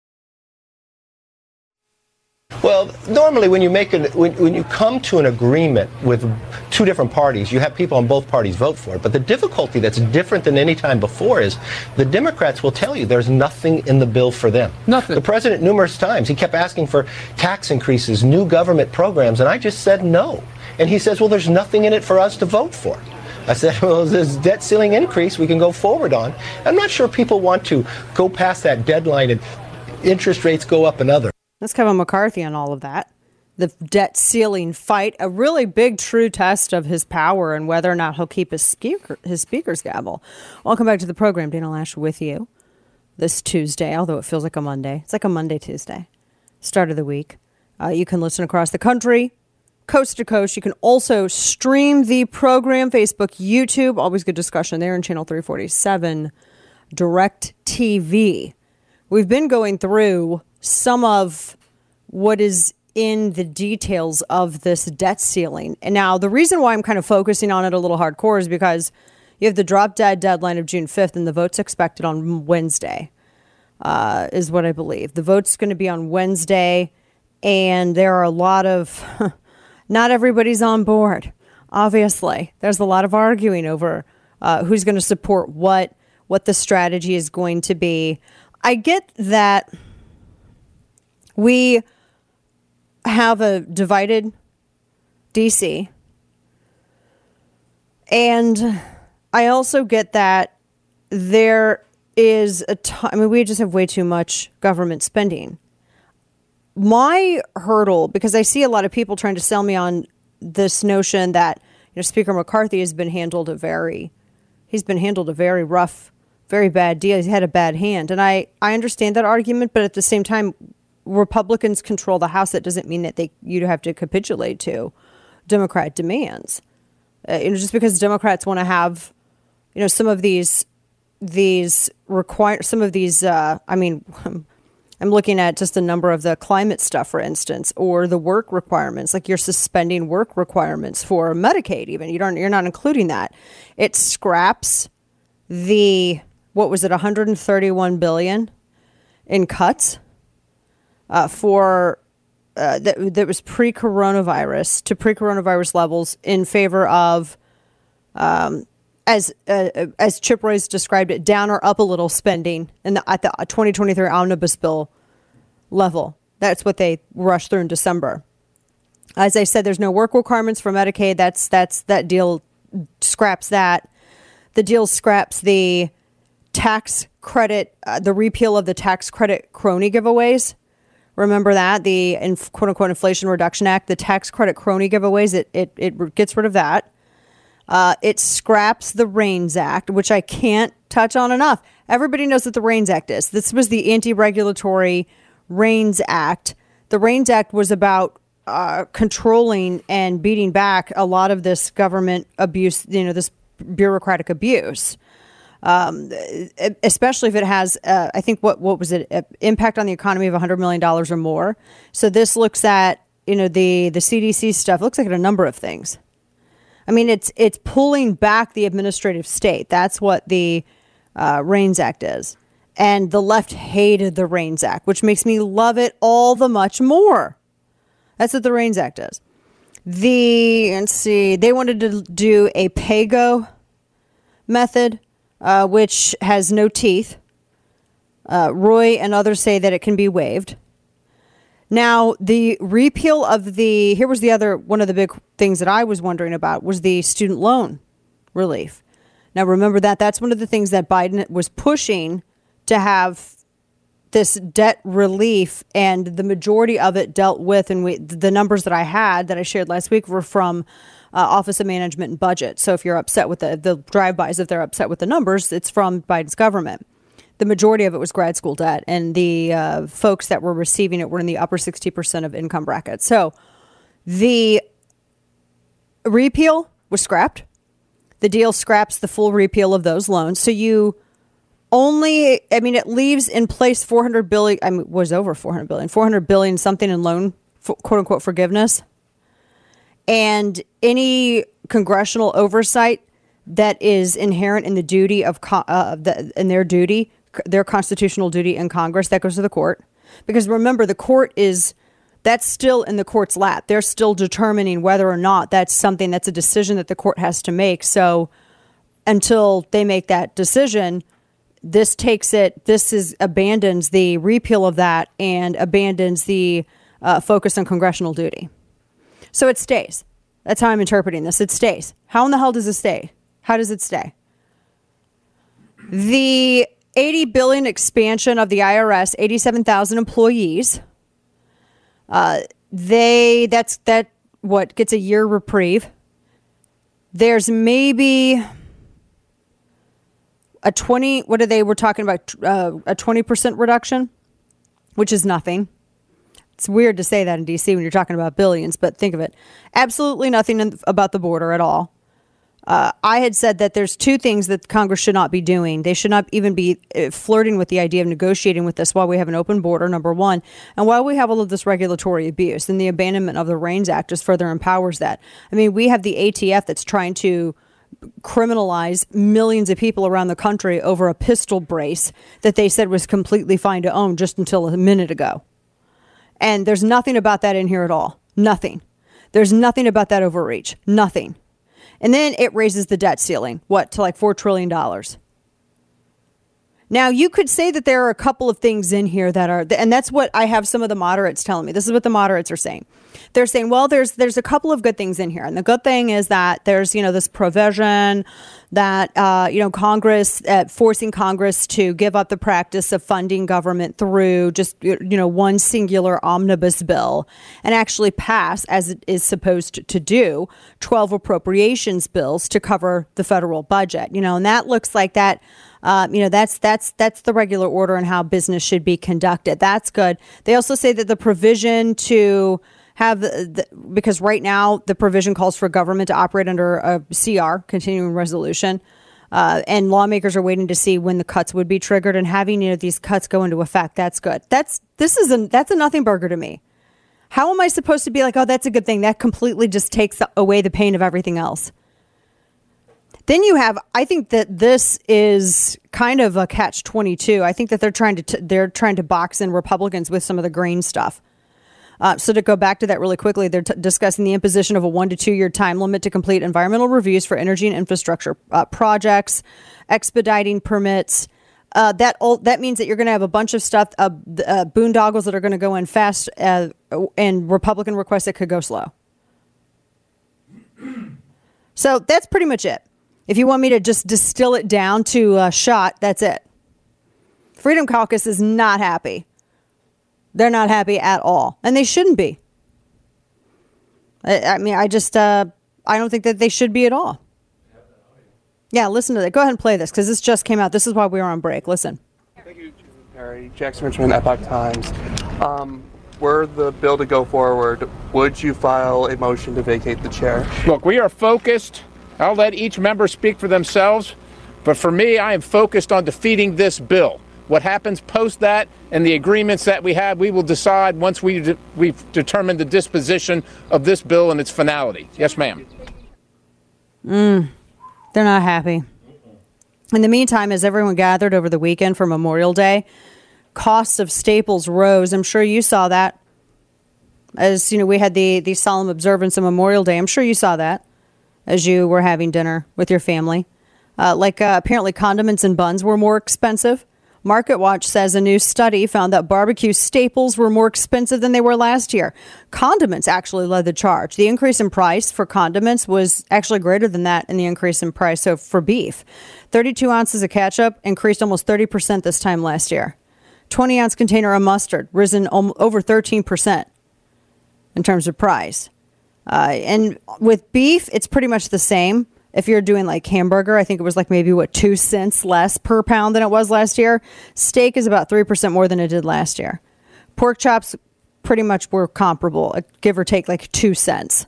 Well, normally when you come to an agreement with two different parties, you have people on both parties vote for it. But the difficulty that's different than any time before is the Democrats will tell you there's nothing in the bill for them. Nothing. The president numerous times, he kept asking for tax increases, new government programs, and I just said no. And he says, well, there's nothing in it for us to vote for. I said, well, this debt ceiling increase we can go forward on. I'm not sure people want to go past that deadline and interest rates go up another. Let's Kevin McCarthy on all of that. The debt ceiling fight, a really big true test of his power and whether or not he'll keep his speaker's gavel. Welcome back to the program. Dana Loesch with you this Tuesday, although it feels like a Monday. It's like a Monday, Tuesday, start of the week. You can listen across the country, coast to coast. You can also stream the program, Facebook, YouTube. Always good discussion there in Channel 347, Direct TV. We've been going through some of what is in the details of this debt ceiling. And now the reason why I'm kind of focusing on it a little hardcore is because you have the drop dead deadline of June 5th and the vote's expected on Wednesday, is what I believe. The vote's going to be on Wednesday, and there are a lot of, not everybody's on board, obviously. There's a lot of arguing over who's going to support what the strategy is going to be. I get that we have a divided DC. And I also get that there is we just have way too much government spending. My hurdle, because I see a lot of people trying to sell me on this notion that Speaker McCarthy has been handled a very rough, very bad deal. He's had a bad hand. And I understand that argument, but at the same time, Republicans control the House. That doesn't mean that you have to capitulate to Democrat demands. Just because Democrats want to have, some of these I'm looking at just a number of the climate stuff, for instance, or the work requirements, like you're suspending work requirements for Medicaid. Even you're not including that. It scraps the, what was it, $131 billion in cuts for that was pre-coronavirus to pre-coronavirus levels in favor of, as Chip Royce described it, down or up a little spending at the 2023 omnibus bill level. That's what they rushed through in December. As I said, there's no work requirements for Medicaid. That deal scraps that. The deal scraps the tax credit, the repeal of the tax credit crony giveaways Remember that? The quote-unquote Inflation Reduction Act, the tax credit crony giveaways, it gets rid of that. It scraps the REINS Act, which I can't touch on enough. Everybody knows what the REINS Act is. This was the anti-regulatory REINS Act. The REINS Act was about controlling and beating back a lot of this government abuse, this bureaucratic abuse. Especially if it has, I think, what was it, impact on the economy of $100 million or more. So this looks at, the CDC stuff. It looks like a number of things. I mean, it's pulling back the administrative state. That's what the REINS Act is. And the left hated the REINS Act, which makes me love it all the much more. That's what the REINS Act is. They wanted to do a PAYGO method, which has no teeth. Roy and others say that it can be waived. Now, the repeal of here was the other, one of the big things that I was wondering about was the student loan relief. Now, remember that's one of the things that Biden was pushing to have this debt relief, and the majority of it dealt with, and the numbers that I shared last week were from Office of Management and Budget. So if you're upset with the drive-bys, if they're upset with the numbers, it's from Biden's government. The majority of it was grad school debt, and the folks that were receiving it were in the upper 60% of income bracket. So the repeal was scrapped. The deal scraps the full repeal of those loans. So it leaves in place $400 billion, was over $400 billion, $400 billion something in loan, quote unquote, forgiveness. And any congressional oversight that is inherent in the duty of their constitutional duty in Congress, that goes to the court. Because remember, the court that's still in the court's lap. They're still determining whether or not that's a decision that the court has to make. So until they make that decision, this abandons the repeal of that and abandons the focus on congressional duty. So it stays. That's how I'm interpreting this. It stays. How in the hell does it stay? How does it stay? The $80 billion expansion of the IRS, 87,000 employees. Gets a year reprieve. There's maybe a 20% reduction, which is nothing. It's weird to say that in D.C. when you're talking about billions, but think of it. Absolutely nothing about the border at all. I had said that there's two things that Congress should not be doing. They should not even be flirting with the idea of negotiating with us while we have an open border, number one, and while we have all of this regulatory abuse. And the abandonment of the REINS Act just further empowers that. I mean, we have the ATF that's trying to criminalize millions of people around the country over a pistol brace that they said was completely fine to own just until a minute ago. And there's nothing about that in here at all. Nothing. There's nothing about that overreach. Nothing. And then it raises the debt ceiling, to like $4 trillion. Now, you could say that there are a couple of things in here that are, and that's what I have some of the moderates telling me. This is what the moderates are saying. They're saying, well, there's a couple of good things in here. And the good thing is that there's, this provision that, Congress, forcing Congress to give up the practice of funding government through just, one singular omnibus bill and actually pass, as it is supposed to do, 12 appropriations bills to cover the federal budget, and that looks like that. That's the regular order and how business should be conducted. That's good. They also say that the provision to have because right now the provision calls for government to operate under a CR, continuing resolution, and lawmakers are waiting to see when the cuts would be triggered, and having these cuts go into effect. That's good. That's a nothing burger to me. How am I supposed to be like, oh, that's a good thing? That completely just takes away the pain of everything else. Then I think that this is kind of a catch-22. I think that they're trying to box in Republicans with some of the green stuff. So to go back to that really quickly, they're discussing the imposition of a 1 to 2 year time limit to complete environmental reviews for energy and infrastructure projects, expediting permits. That means that you're going to have a bunch of stuff, boondoggles that are going to go in fast, and Republican requests that could go slow. So that's pretty much it. If you want me to just distill it down to a shot, that's it. Freedom Caucus is not happy. They're not happy at all. And they shouldn't be. I mean, I don't think that they should be at all. Yeah, listen to that. Go ahead and play this because this just came out. This is why we were on break. Listen. Thank you, Perry. Jackson Richmond, Epoch Times. Were the bill to go forward, would you file a motion to vacate the chair? Look, we are focused. I'll let each member speak for themselves. But for me, I am focused on defeating this bill. What happens post that and the agreements that we have, we will decide once we've determined the disposition of this bill and its finality. Yes, ma'am. They're not happy. In the meantime, as everyone gathered over the weekend for Memorial Day, costs of staples rose. I'm sure you saw that. As you know, we had the solemn observance of Memorial Day. I'm sure you saw that as you were having dinner with your family. Apparently condiments and buns were more expensive. MarketWatch says a new study found that barbecue staples were more expensive than they were last year. Condiments actually led the charge. The increase in price for condiments was actually greater than that in the increase in price. So for beef, 32 ounces of ketchup increased almost 30% this time last year. 20-ounce container of mustard risen over 13% in terms of price. And with beef, it's pretty much the same. If you're doing like hamburger, I think it was like maybe 2 cents less per pound than it was last year. Steak is about 3% more than it did last year. Pork chops pretty much were comparable, give or take like 2 cents.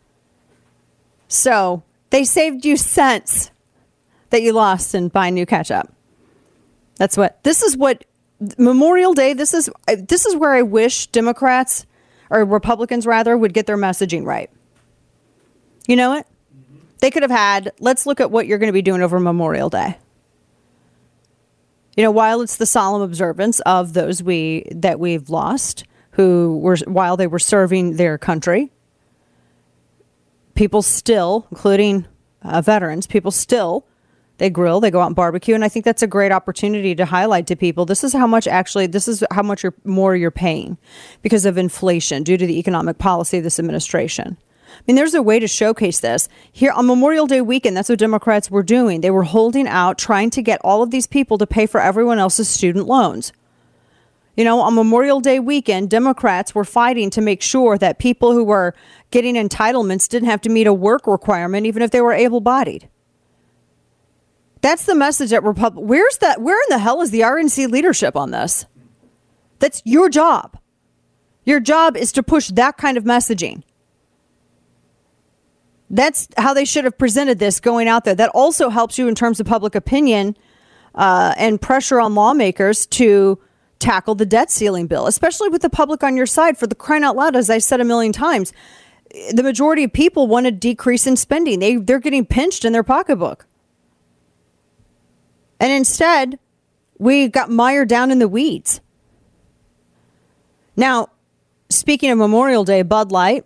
So they saved you cents that you lost in buying new ketchup. This is what Memorial Day, this is where I wish Democrats or Republicans rather would get their messaging right. You know what? They could have had, let's look at what you're going to be doing over Memorial Day. You know, while it's the solemn observance of those that we've lost, while they were serving their country, people still, including veterans, they grill, they go out and barbecue. And I think that's a great opportunity to highlight to people, this is how much more you're paying because of inflation due to the economic policy of this administration. I mean, there's a way to showcase this. Here on Memorial Day weekend, that's what Democrats were doing. They were holding out, trying to get all of these people to pay for everyone else's student loans. You know, on Memorial Day weekend, Democrats were fighting to make sure that people who were getting entitlements didn't have to meet a work requirement, even if they were able-bodied. That's the message at Republic. Where in the hell is the RNC leadership on this? That's your job. Your job is to push that kind of messaging. That's how they should have presented this going out there. That also helps you in terms of public opinion and pressure on lawmakers to tackle the debt ceiling bill, especially with the public on your side. For the crying out loud, as I said a million times, the majority of people want a decrease in spending. They're getting pinched in their pocketbook. And instead, we got mired down in the weeds. Now, speaking of Memorial Day, Bud Light,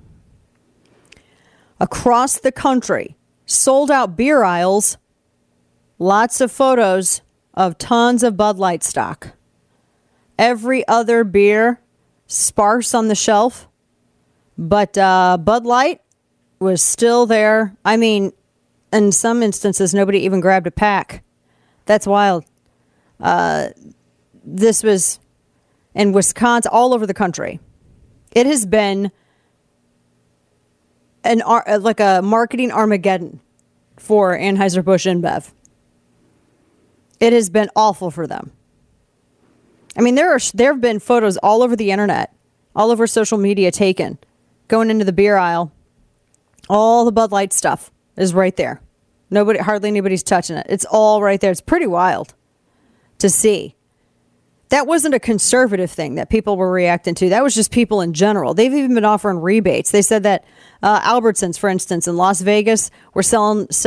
across the country, sold out beer aisles, lots of photos of tons of Bud Light stock. Every other beer sparse on the shelf, but Bud Light was still there. I mean, in some instances, nobody even grabbed a pack. That's wild. This was in Wisconsin, all over the country. It has been like a marketing Armageddon for Anheuser-Busch InBev. It has been awful for them. I mean, there have been photos all over the internet, all over social media taken, going into the beer aisle. All the Bud Light stuff is right there. Hardly anybody's touching it. It's all right there. It's pretty wild to see. That wasn't a conservative thing that people were reacting to. That was just people in general. They've even been offering rebates. They said that Albertsons, for instance, in Las Vegas, were selling for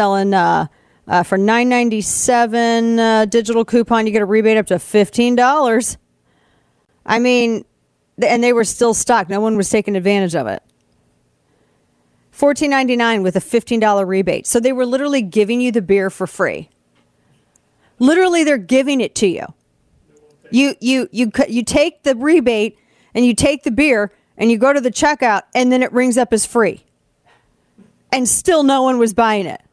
$9.97 digital coupon. You get a rebate up to $15. I mean, and they were still stocked. No one was taking advantage of it. $14.99 with a $15 rebate. So they were literally giving you the beer for free. Literally, they're giving it to you. You take the rebate and you take the beer and you go to the checkout and then it rings up as free. And still no one was buying it.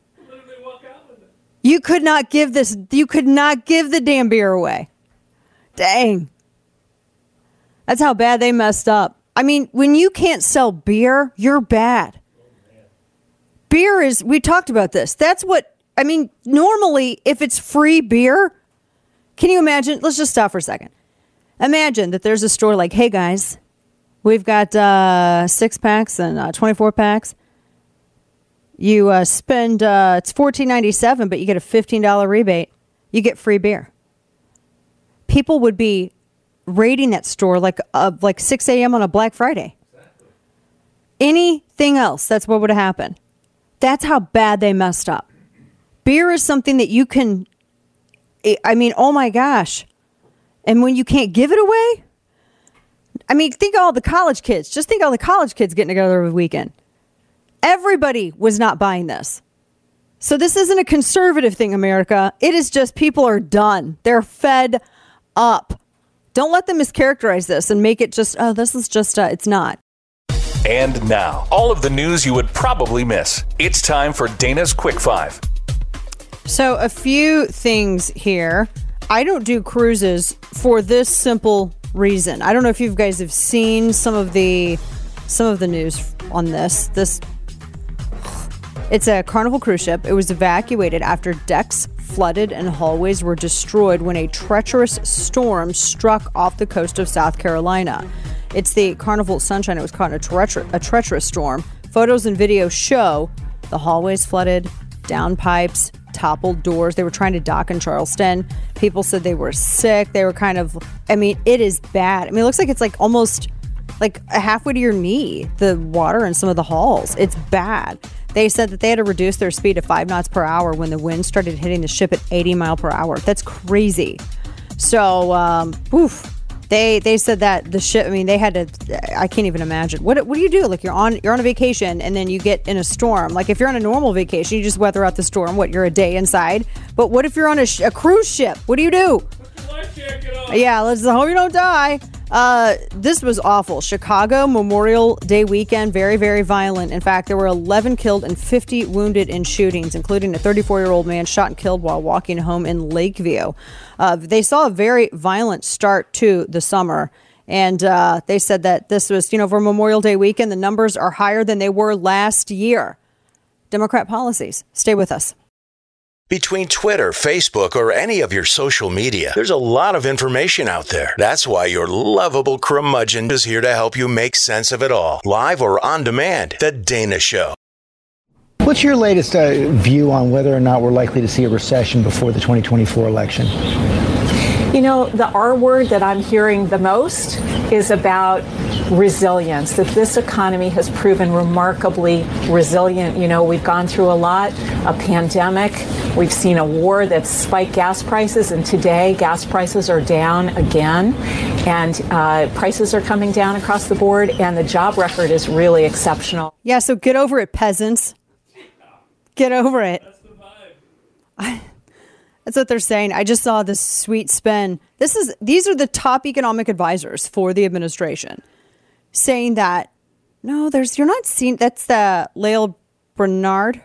You could not give the damn beer away. Dang. That's how bad they messed up. I mean, when you can't sell beer, you're bad. Beer is, we talked about this. That's what, I mean, normally if it's free beer, can you imagine? Let's just stop for a second. Imagine that there's a store like, hey guys, we've got 6 packs and 24 packs. You spend, it's $14.97, but you get a $15 rebate. You get free beer. People would be raiding that store like 6 a.m. on a Black Friday. Exactly. Anything else, that's what would have happened. That's how bad they messed up. Beer is something that you can, I mean, oh my gosh. And when you can't give it away, I mean, think of all the college kids. Just think of all the college kids getting together over the weekend. Everybody was not buying this. So this isn't a conservative thing, America. It is just people are done. They're fed up. Don't let them mischaracterize this and make it just, oh, this is just, it's not. And now, all of the news you would probably miss. It's time for Dana's Quick Five. So a few things here. I don't do cruises for this simple reason. I don't know if you guys have seen some of the news on this. It's a Carnival cruise ship. It was evacuated after decks flooded and hallways were destroyed when a treacherous storm struck off the coast of South Carolina. It's the Carnival Sunshine. It was caught in a treacherous storm. Photos and videos show the hallways flooded, down pipes, toppled doors. They were trying to dock in Charleston. People said they were sick. They were kind of, I mean, it is bad. I mean, it looks like it's like almost like halfway to your knee, the water in some of the halls. It's bad. They said that they had to reduce their speed to 5 knots per hour when the wind started hitting the ship at 80 miles per hour. That's crazy. So, They said that the ship, I mean, they had to, I can't even imagine. What do you do? Like you're on a vacation and then you get in a storm. Like if you're on a normal vacation, you just weather out the storm. You're a day inside. But what if you're on a cruise ship? What do you do? Put the life jacket on. Yeah, let's hope you don't die. This was awful. Chicago Memorial Day weekend, very, very violent. In fact, there were 11 killed and 50 wounded in shootings, including a 34-year-old man shot and killed while walking home in Lakeview. They saw a very violent start to the summer. And they said that this was, for Memorial Day weekend, the numbers are higher than they were last year. Democrat policies. Stay with us. Between Twitter, Facebook, or any of your social media, there's a lot of information out there. That's why your lovable curmudgeon is here to help you make sense of it all. Live or on demand, The Dana Show. What's your latest view on whether or not we're likely to see a recession before the 2024 election? The R word that I'm hearing the most is about resilience, that this economy has proven remarkably resilient. We've gone through a lot, a pandemic. We've seen a war that's spiked gas prices, and today gas prices are down again, and prices are coming down across the board, and the job record is really exceptional. Yeah, so get over it, peasants. Get over it. That's the vibe. That's what they're saying. I just saw this sweet spin. These are the top economic advisors for the administration saying that, no, you're not seeing, that's the Lael Brainard,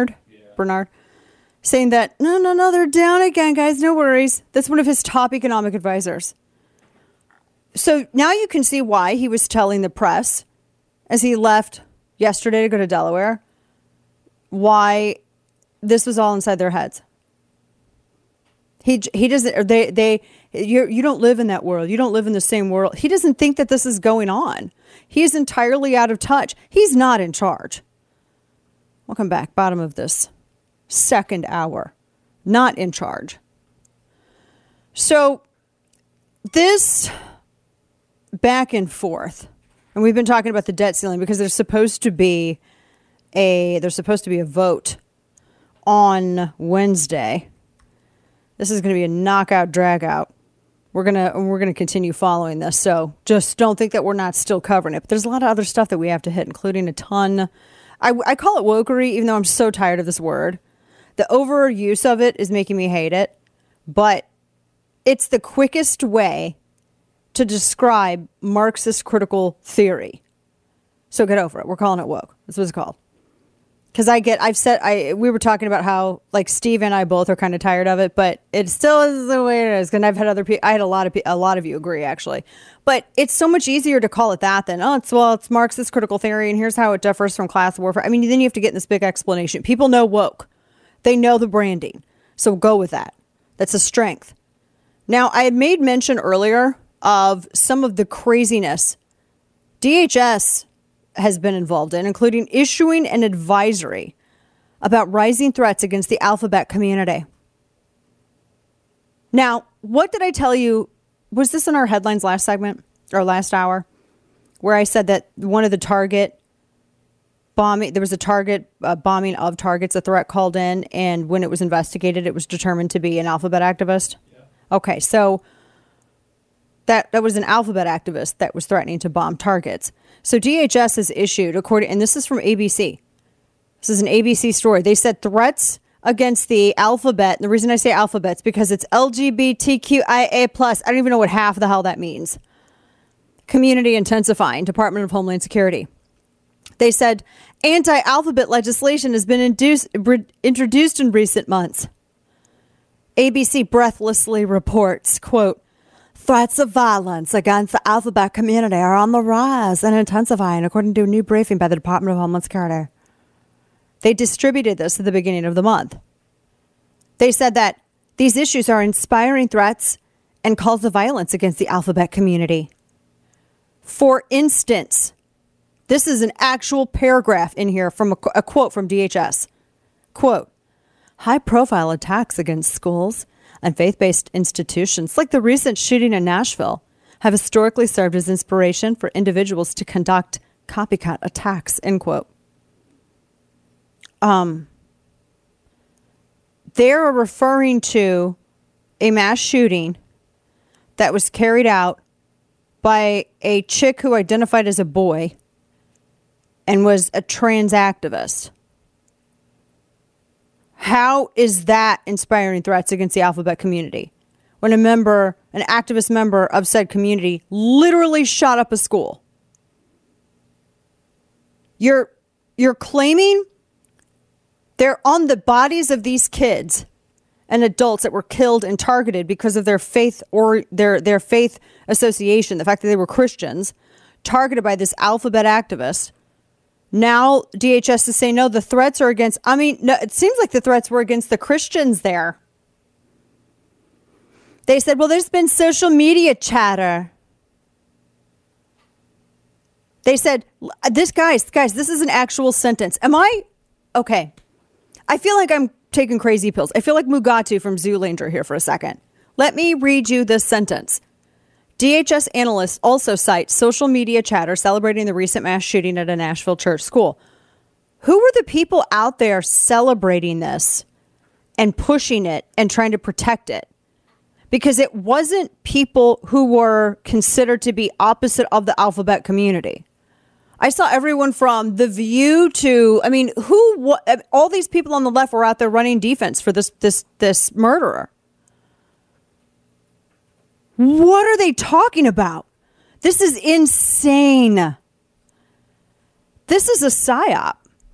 saying that, no, they're down again, guys, no worries. That's one of his top economic advisors. So now you can see why he was telling the press as he left yesterday to go to Delaware, why this was all inside their heads. He doesn't, or you don't live in that world. You don't live in the same world. He doesn't think that this is going on. He is entirely out of touch. He's not in charge. Welcome back. Bottom of this second hour. Not in charge. So this back and forth, and we've been talking about the debt ceiling because there's supposed to be a vote on Wednesday. This is going to be a knockout, drag out. We're gonna continue following this. So just don't think that we're not still covering it. But there's a lot of other stuff that we have to hit, including a ton. I call it wokery, even though I'm so tired of this word. The overuse of it is making me hate it. But it's the quickest way to describe Marxist critical theory. So get over it. We're calling it woke. That's what it's called. we were talking about how like Steve and I both are kind of tired of it, but it still is the way it is. And I've had other people, I had a lot of you agree actually, but it's so much easier to call it that than, it's Marxist critical theory and here's how it differs from class warfare. I mean, then you have to get in this big explanation. People know woke. They know the branding. So go with that. That's a strength. Now, I had made mention earlier of some of the craziness DHS has been involved in, including issuing an advisory about rising threats against the alphabet community. Now, what did I tell you? Was this in our headlines last segment or last hour where I said that one of the Target bombing, there was a Target bombing of Targets, a threat called in, and when it was investigated, it was determined to be an alphabet activist? Yeah. Okay, so that was an alphabet activist that was threatening to bomb Targets. So DHS has issued, and this is from ABC. This is an ABC story. They said threats against the alphabet. And the reason I say alphabet is because it's LGBTQIA+. I don't even know what half the hell that means. Community intensifying, Department of Homeland Security. They said anti-alphabet legislation has been introduced in recent months. ABC breathlessly reports, quote, threats of violence against the alphabet community are on the rise and intensifying, according to a new briefing by the Department of Homeland Security. They distributed this at the beginning of the month. They said that these issues are inspiring threats and calls to violence against the alphabet community. For instance, this is an actual paragraph in here from a quote from DHS. Quote, high-profile attacks against schools and faith-based institutions, like the recent shooting in Nashville, have historically served as inspiration for individuals to conduct copycat attacks, end quote. They're referring to a mass shooting that was carried out by a chick who identified as a boy and was a trans activist. How is that inspiring threats against the alphabet community when an activist member of said community literally shot up a school? You're claiming they're on the bodies of these kids and adults that were killed and targeted because of their faith or their faith association, the fact that they were Christians, targeted by this alphabet activist. Now DHS is saying, no, the threats are against, no, it seems like the threats were against the Christians there. They said, well, there's been social media chatter. They said, guys, this is an actual sentence. Okay. I feel like I'm taking crazy pills. I feel like Mugatu from Zoolander here for a second. Let me read you this sentence. DHS analysts also cite social media chatter celebrating the recent mass shooting at a Nashville church school. Who were the people out there celebrating this and pushing it and trying to protect it? Because it wasn't people who were considered to be opposite of the alphabet community. I saw everyone from The View to, all these people on the left were out there running defense for this murderer. What are they talking about? This is insane. This is a psyop.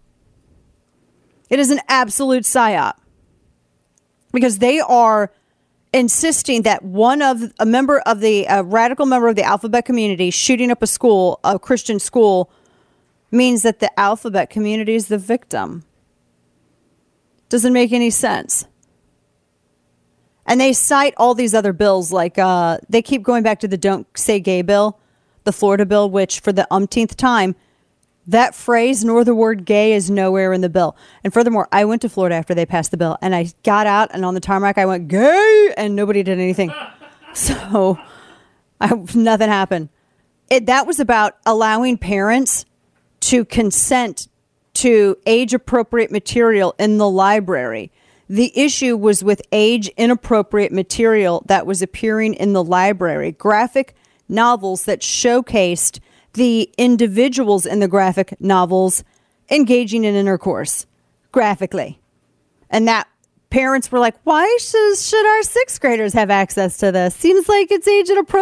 It is an absolute psyop. Because they are insisting that a member of the radical member of the alphabet community shooting up a Christian school, means that the alphabet community is the victim. Doesn't make any sense. And they cite all these other bills, like they keep going back to the Don't Say Gay bill, the Florida bill, which for the umpteenth time, that phrase nor the word gay is nowhere in the bill. And furthermore, I went to Florida after they passed the bill, and I got out, and on the tarmac I went gay, and nobody did anything. So nothing happened. That was about allowing parents to consent to age-appropriate material in the library. The issue was with age-inappropriate material that was appearing in the library. Graphic novels that showcased the individuals in the graphic novels engaging in intercourse graphically. And that parents were like, why should our sixth graders have access to this? Seems like it's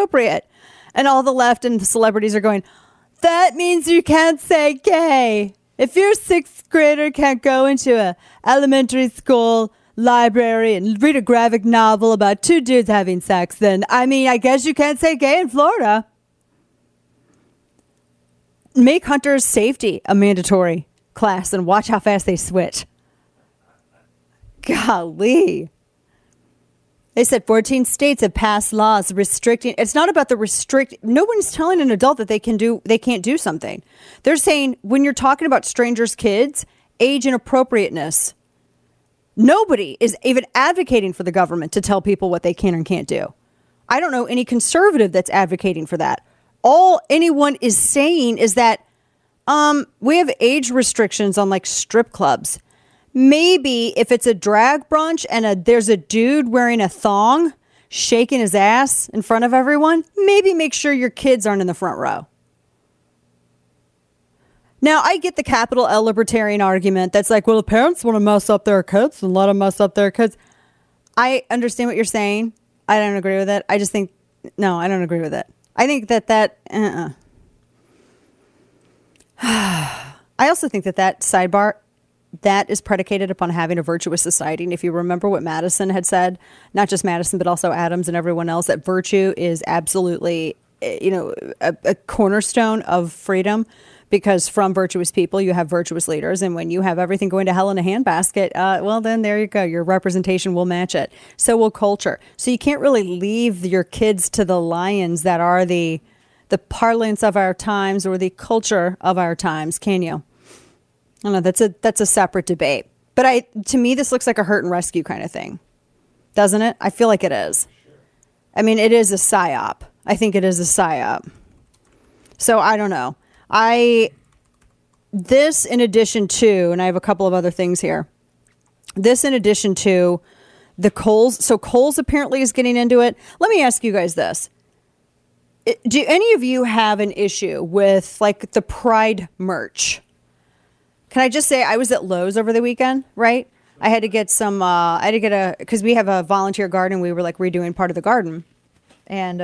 age-inappropriate. And all the left and the celebrities are going, that means you can't say gay. If your sixth grader can't go into a elementary school library and read a graphic novel about two dudes having sex, then, I mean, I guess you can't say gay in Florida. Make hunter's safety a mandatory class and watch how fast they switch. Golly. They said 14 states have passed laws restricting. It's not about the restrict. No one's telling an adult that they can't do something. They're saying when you're talking about strangers' kids, age inappropriateness, nobody is even advocating for the government to tell people what they can and can't do. I don't know any conservative that's advocating for that. All anyone is saying is that we have age restrictions on like strip clubs. Maybe if it's a drag brunch and there's a dude wearing a thong shaking his ass in front of everyone, maybe make sure your kids aren't in the front row. Now, I get the capital L libertarian argument that's like, well, the parents want to mess up their kids and let them mess up their kids. I understand what you're saying. I don't agree with it. I just think, no, I don't agree with it. I think that I also think that sidebar, that is predicated upon having a virtuous society. And if you remember what Madison had said, not just Madison, but also Adams and everyone else, that virtue is absolutely, a cornerstone of freedom, because from virtuous people, you have virtuous leaders. And when you have everything going to hell in a handbasket, well, then there you go. Your representation will match it. So will culture. So you can't really leave your kids to the lions that are the parlance of our times or the culture of our times, can you? I don't know, that's a separate debate. But to me, this looks like a hurt and rescue kind of thing. Doesn't it? I feel like it is. I mean, it is a psyop. I think it is a psyop. So I don't know. This in addition to, and I have a couple of other things here. This in addition to the Kohl's. So Kohl's apparently is getting into it. Let me ask you guys this. Do any of you have an issue with like the Pride merch? Can I just say I was at Lowe's over the weekend, right? I had to get because we have a volunteer garden. We were like redoing part of the garden. And,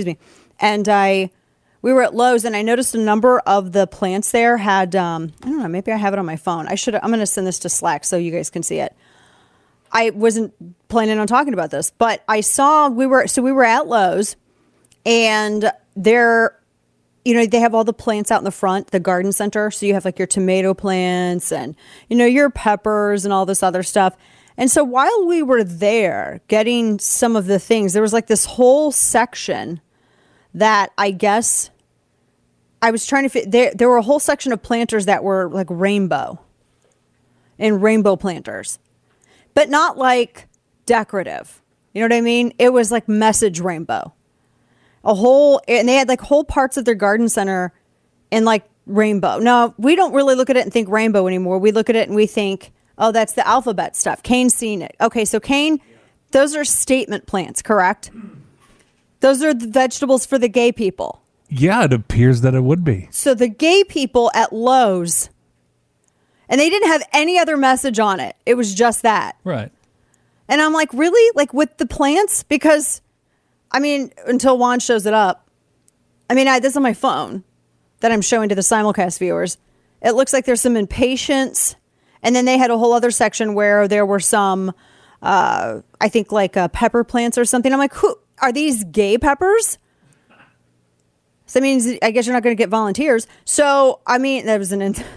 we were at Lowe's and I noticed a number of the plants there had, I don't know, maybe I have it on my phone. I'm going to send this to Slack so you guys can see it. I wasn't planning on talking about this, but I saw, we were at Lowe's and they're, they have all the plants out in the front, the garden center. So you have like your tomato plants and, your peppers and all this other stuff. And so while we were there getting some of the things, there was like this whole section that I guess I was trying to fit. There were a whole section of planters that were like rainbow and rainbow planters, but not like decorative. You know what I mean? It was like message rainbow. And they had like whole parts of their garden center in like rainbow. Now, we don't really look at it and think rainbow anymore. We look at it and we think, oh, that's the alphabet stuff. Kane's seen it. Okay, so Kane, those are statement plants, correct? Those are the vegetables for the gay people. Yeah, it appears that it would be. So the gay people at Lowe's, and they didn't have any other message on it. It was just that. Right. And I'm like, really? Like with the plants? Because, I mean, until Juan shows it up. I mean, this is on my phone that I'm showing to the simulcast viewers. It looks like there's some impatience. And then they had a whole other section where there were some, I think like pepper plants or something. I'm like, who are these gay peppers? So that means I guess you're not going to get volunteers. So, I mean, that was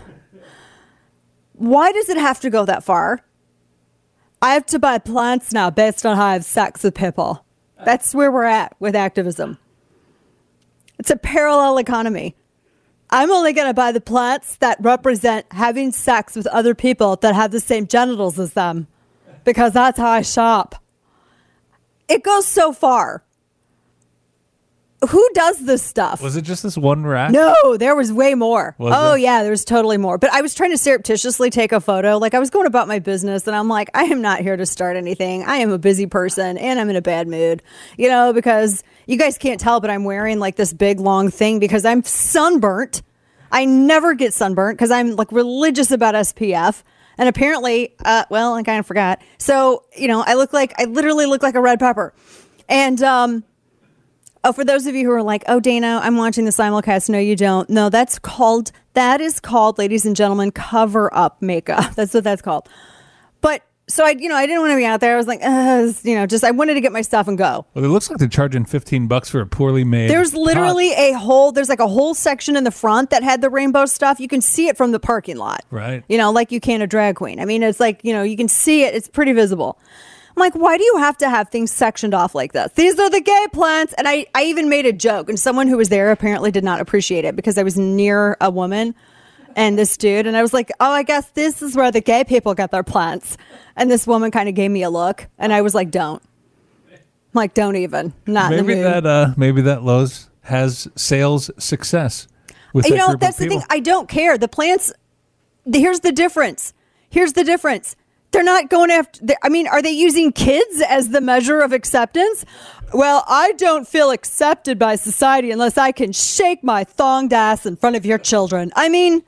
why does it have to go that far? I have to buy plants now based on how I have sex with people. That's where we're at with activism. It's a parallel economy. I'm only going to buy the plants that represent having sex with other people that have the same genitals as them, because that's how I shop. It goes so far. Who does this stuff? Was it just this one rack? No, there was way more. Was yeah, there was totally more. But I was trying to surreptitiously take a photo. Like I was going about my business and I'm like, I am not here to start anything. I am a busy person and I'm in a bad mood, because you guys can't tell, but I'm wearing like this big long thing because I'm sunburnt. I never get sunburnt because I'm like religious about SPF. And apparently, I kind of forgot. So, I literally look like a red pepper. And, for those of you who are like, oh, Dana, I'm watching the simulcast. No, you don't. No, that's called That is called, ladies and gentlemen, cover-up makeup. That's what that's called. But so I didn't want to be out there. I was like, I wanted to get my stuff and go. Well, it looks like they're charging $15 for a poorly made. There's literally there's like a whole section in the front that had the rainbow stuff. You can see it from the parking lot. Right. Like you can a drag queen. I mean, it's like, you can see it. It's pretty visible. I'm like, why do you have to have things sectioned off like this? These are the gay plants. And I even made a joke, and someone who was there apparently did not appreciate it because I was near a woman and this dude, and I was like, oh, I guess this is where the gay people get their plants. And this woman kind of gave me a look, and I was like, don't. I'm like, don't even. Not maybe in the mood. Maybe that Lowe's has sales success with that group that's of people. the thing. I don't care. The plants, here's the difference. They're not going after, are they using kids as the measure of acceptance? Well, I don't feel accepted by society unless I can shake my thonged ass in front of your children. I mean,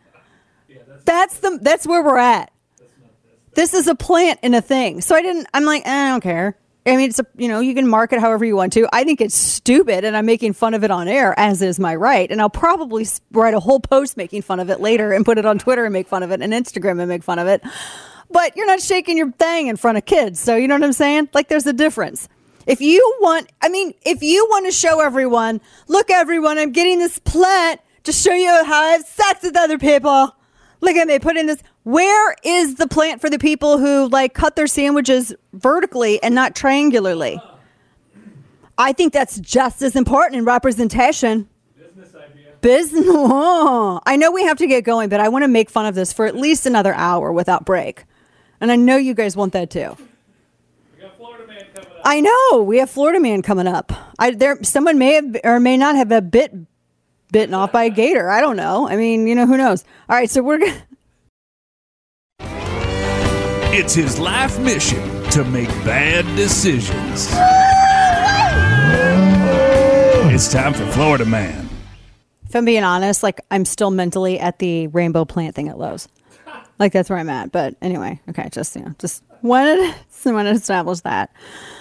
that's where we're at. This is a plant in a thing. So I'm like, I don't care. I mean, it's you can mark it however you want to. I think it's stupid, and I'm making fun of it on air, as is my right. And I'll probably write a whole post making fun of it later and put it on Twitter and make fun of it, and Instagram and make fun of it. But you're not shaking your thing in front of kids. So you know what I'm saying? Like, there's a difference. If you want to show everyone, look, everyone, I'm getting this plant to show you how I have sex with other people. Look at me putting this. Where is the plant for the people who cut their sandwiches vertically and not triangularly? I think that's just as important in representation. Business. Oh, I know we have to get going, but I want to make fun of this for at least another hour without break. And I know you guys want that too. We got Florida Man coming up. I know. We have Florida Man coming up. Someone may have or may not have bitten off by a gator. I don't know. I mean, who knows? All right, so we're going to... It's his life mission to make bad decisions. It's time for Florida Man. If I'm being honest, I'm still mentally at the rainbow plant thing at Lowe's. That's where I'm at. But anyway, okay, just wanted to establish that.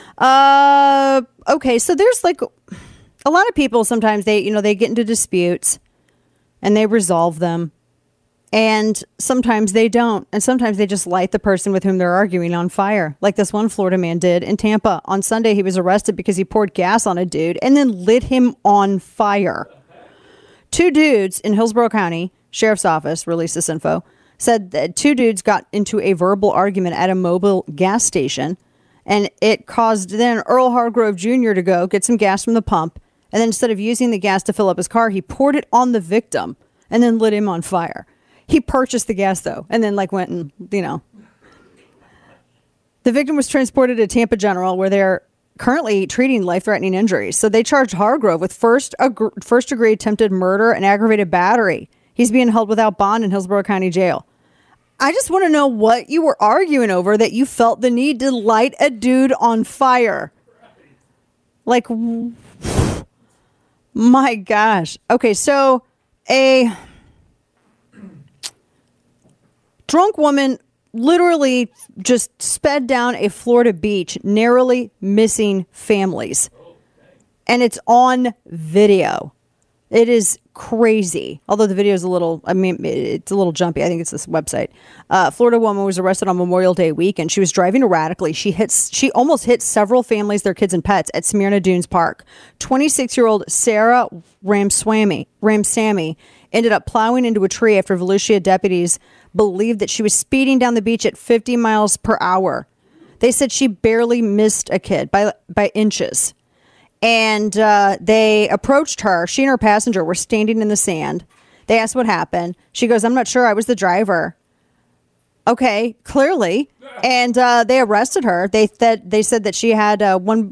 Okay, so there's a lot of people sometimes they get into disputes and they resolve them. And sometimes they don't. And sometimes they just light the person with whom they're arguing on fire. Like this one Florida man did in Tampa. On Sunday, he was arrested because he poured gas on a dude and then lit him on fire. 2 dudes in Hillsborough County Sheriff's Office released this info. Said that 2 dudes got into a verbal argument at a mobile gas station. And it caused then Earl Hargrove Jr. to go get some gas from the pump. And then instead of using the gas to fill up his car, he poured it on the victim and then lit him on fire. He purchased the gas, though, and then went and, The victim was transported to Tampa General, where they're currently treating life-threatening injuries. So they charged Hargrove with first-degree attempted murder and aggravated battery. He's being held without bond in Hillsborough County Jail. I just want to know what you were arguing over that you felt the need to light a dude on fire. My gosh. Okay, so a drunk woman literally just sped down a Florida beach, narrowly missing families. And it's on video. It is crazy. Although the video is it's a little jumpy. I think it's this website. Florida woman was arrested on Memorial Day weekend. She was driving erratically. She almost hit several families, their kids and pets at Smyrna Dunes Park. 26-year-old Sarah Ramsamy ended up plowing into a tree after Volusia deputies believed that she was speeding down the beach at 50 miles per hour. They said she barely missed a kid by inches. And they approached her. She and her passenger were standing in the sand. They asked what happened. She goes, I'm not sure. I was the driver. Okay, clearly. And they arrested her. They said that she had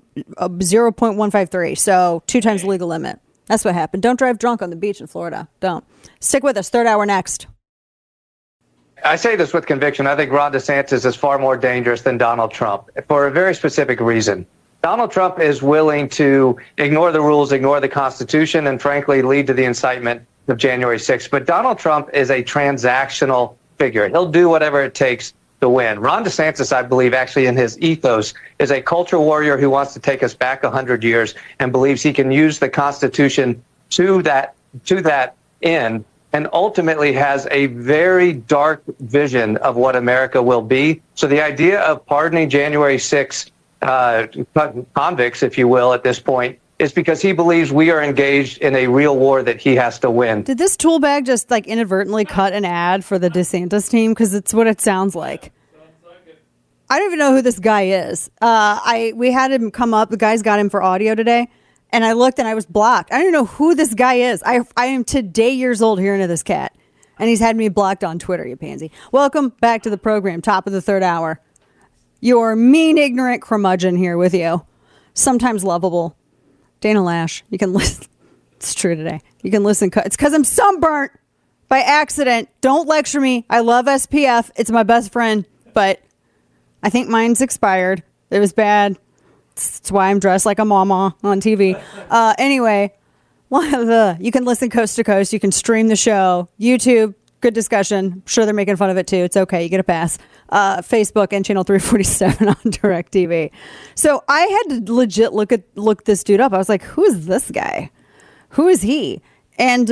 0.153, so 2 times the legal limit. That's what happened. Don't drive drunk on the beach in Florida. Don't. Stick with us. 3rd hour next. I say this with conviction. I think Ron DeSantis is far more dangerous than Donald Trump for a very specific reason. Donald Trump is willing to ignore the rules, ignore the Constitution, and frankly lead to the incitement of January 6th. But Donald Trump is a transactional figure. He'll do whatever it takes to win. Ron DeSantis, I believe, actually in his ethos, is a culture warrior who wants to take us back 100 years and believes he can use the Constitution to that end and ultimately has a very dark vision of what America will be. So the idea of pardoning January 6th convicts, if you will, at this point, is because he believes we are engaged in a real war that he has to win. Did this tool bag just like inadvertently cut an ad for the DeSantis team? Because it's what it sounds like. I don't even know who this guy is. We had him come up. The guy's got him for audio today. And I looked and I was blocked. I don't even know who this guy is. I am today years old hearing of this cat. And he's had me blocked on Twitter, you pansy. Welcome back to the program, top of the third hour. Your mean, ignorant curmudgeon here with you. Sometimes lovable. Dana Lash. You can listen. It's true today. You can listen. It's because I'm sunburnt by accident. Don't lecture me. I love SPF. It's my best friend. But I think mine's expired. It was bad. That's why I'm dressed like a mama on TV. Anyway, you can listen coast to coast. You can stream the show. YouTube, good discussion. I'm sure they're making fun of it too. It's okay. You get a pass. Facebook and Channel 347 on DirecTV. So I had to legit look this dude up. I was like, who is this guy? Who is he? And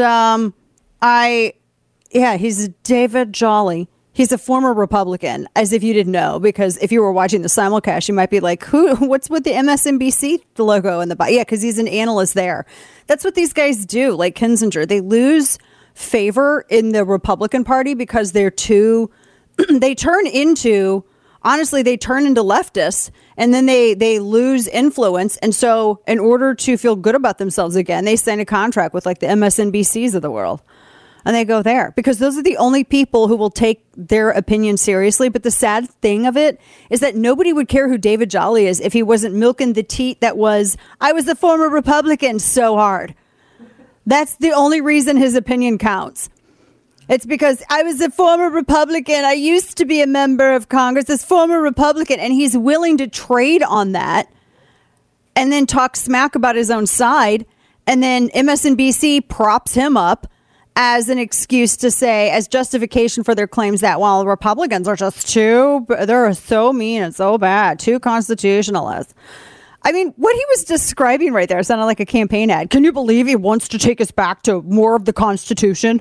he's David Jolly. He's a former Republican, as if you didn't know, because if you were watching the simulcast, you might be like, what's with the MSNBC logo in the bottom? Yeah, because he's an analyst there. That's what these guys do, like Kinzinger. They lose favor in the Republican Party because they're too, they turn into leftists, and then they lose influence. And so in order to feel good about themselves again, they sign a contract with like the MSNBCs of the world. And they go there because those are the only people who will take their opinion seriously. But the sad thing of it is that nobody would care who David Jolly is if he wasn't milking the teat that was, I was the former Republican so hard. That's the only reason his opinion counts. It's because I was a former Republican. I used to be a member of Congress, this former Republican. And he's willing to trade on that and then talk smack about his own side. And then MSNBC props him up as an excuse to say, as justification for their claims that, well, Republicans are just they're so mean and so bad, too constitutionalist. I mean, what he was describing right there sounded like a campaign ad. Can you believe he wants to take us back to more of the Constitution?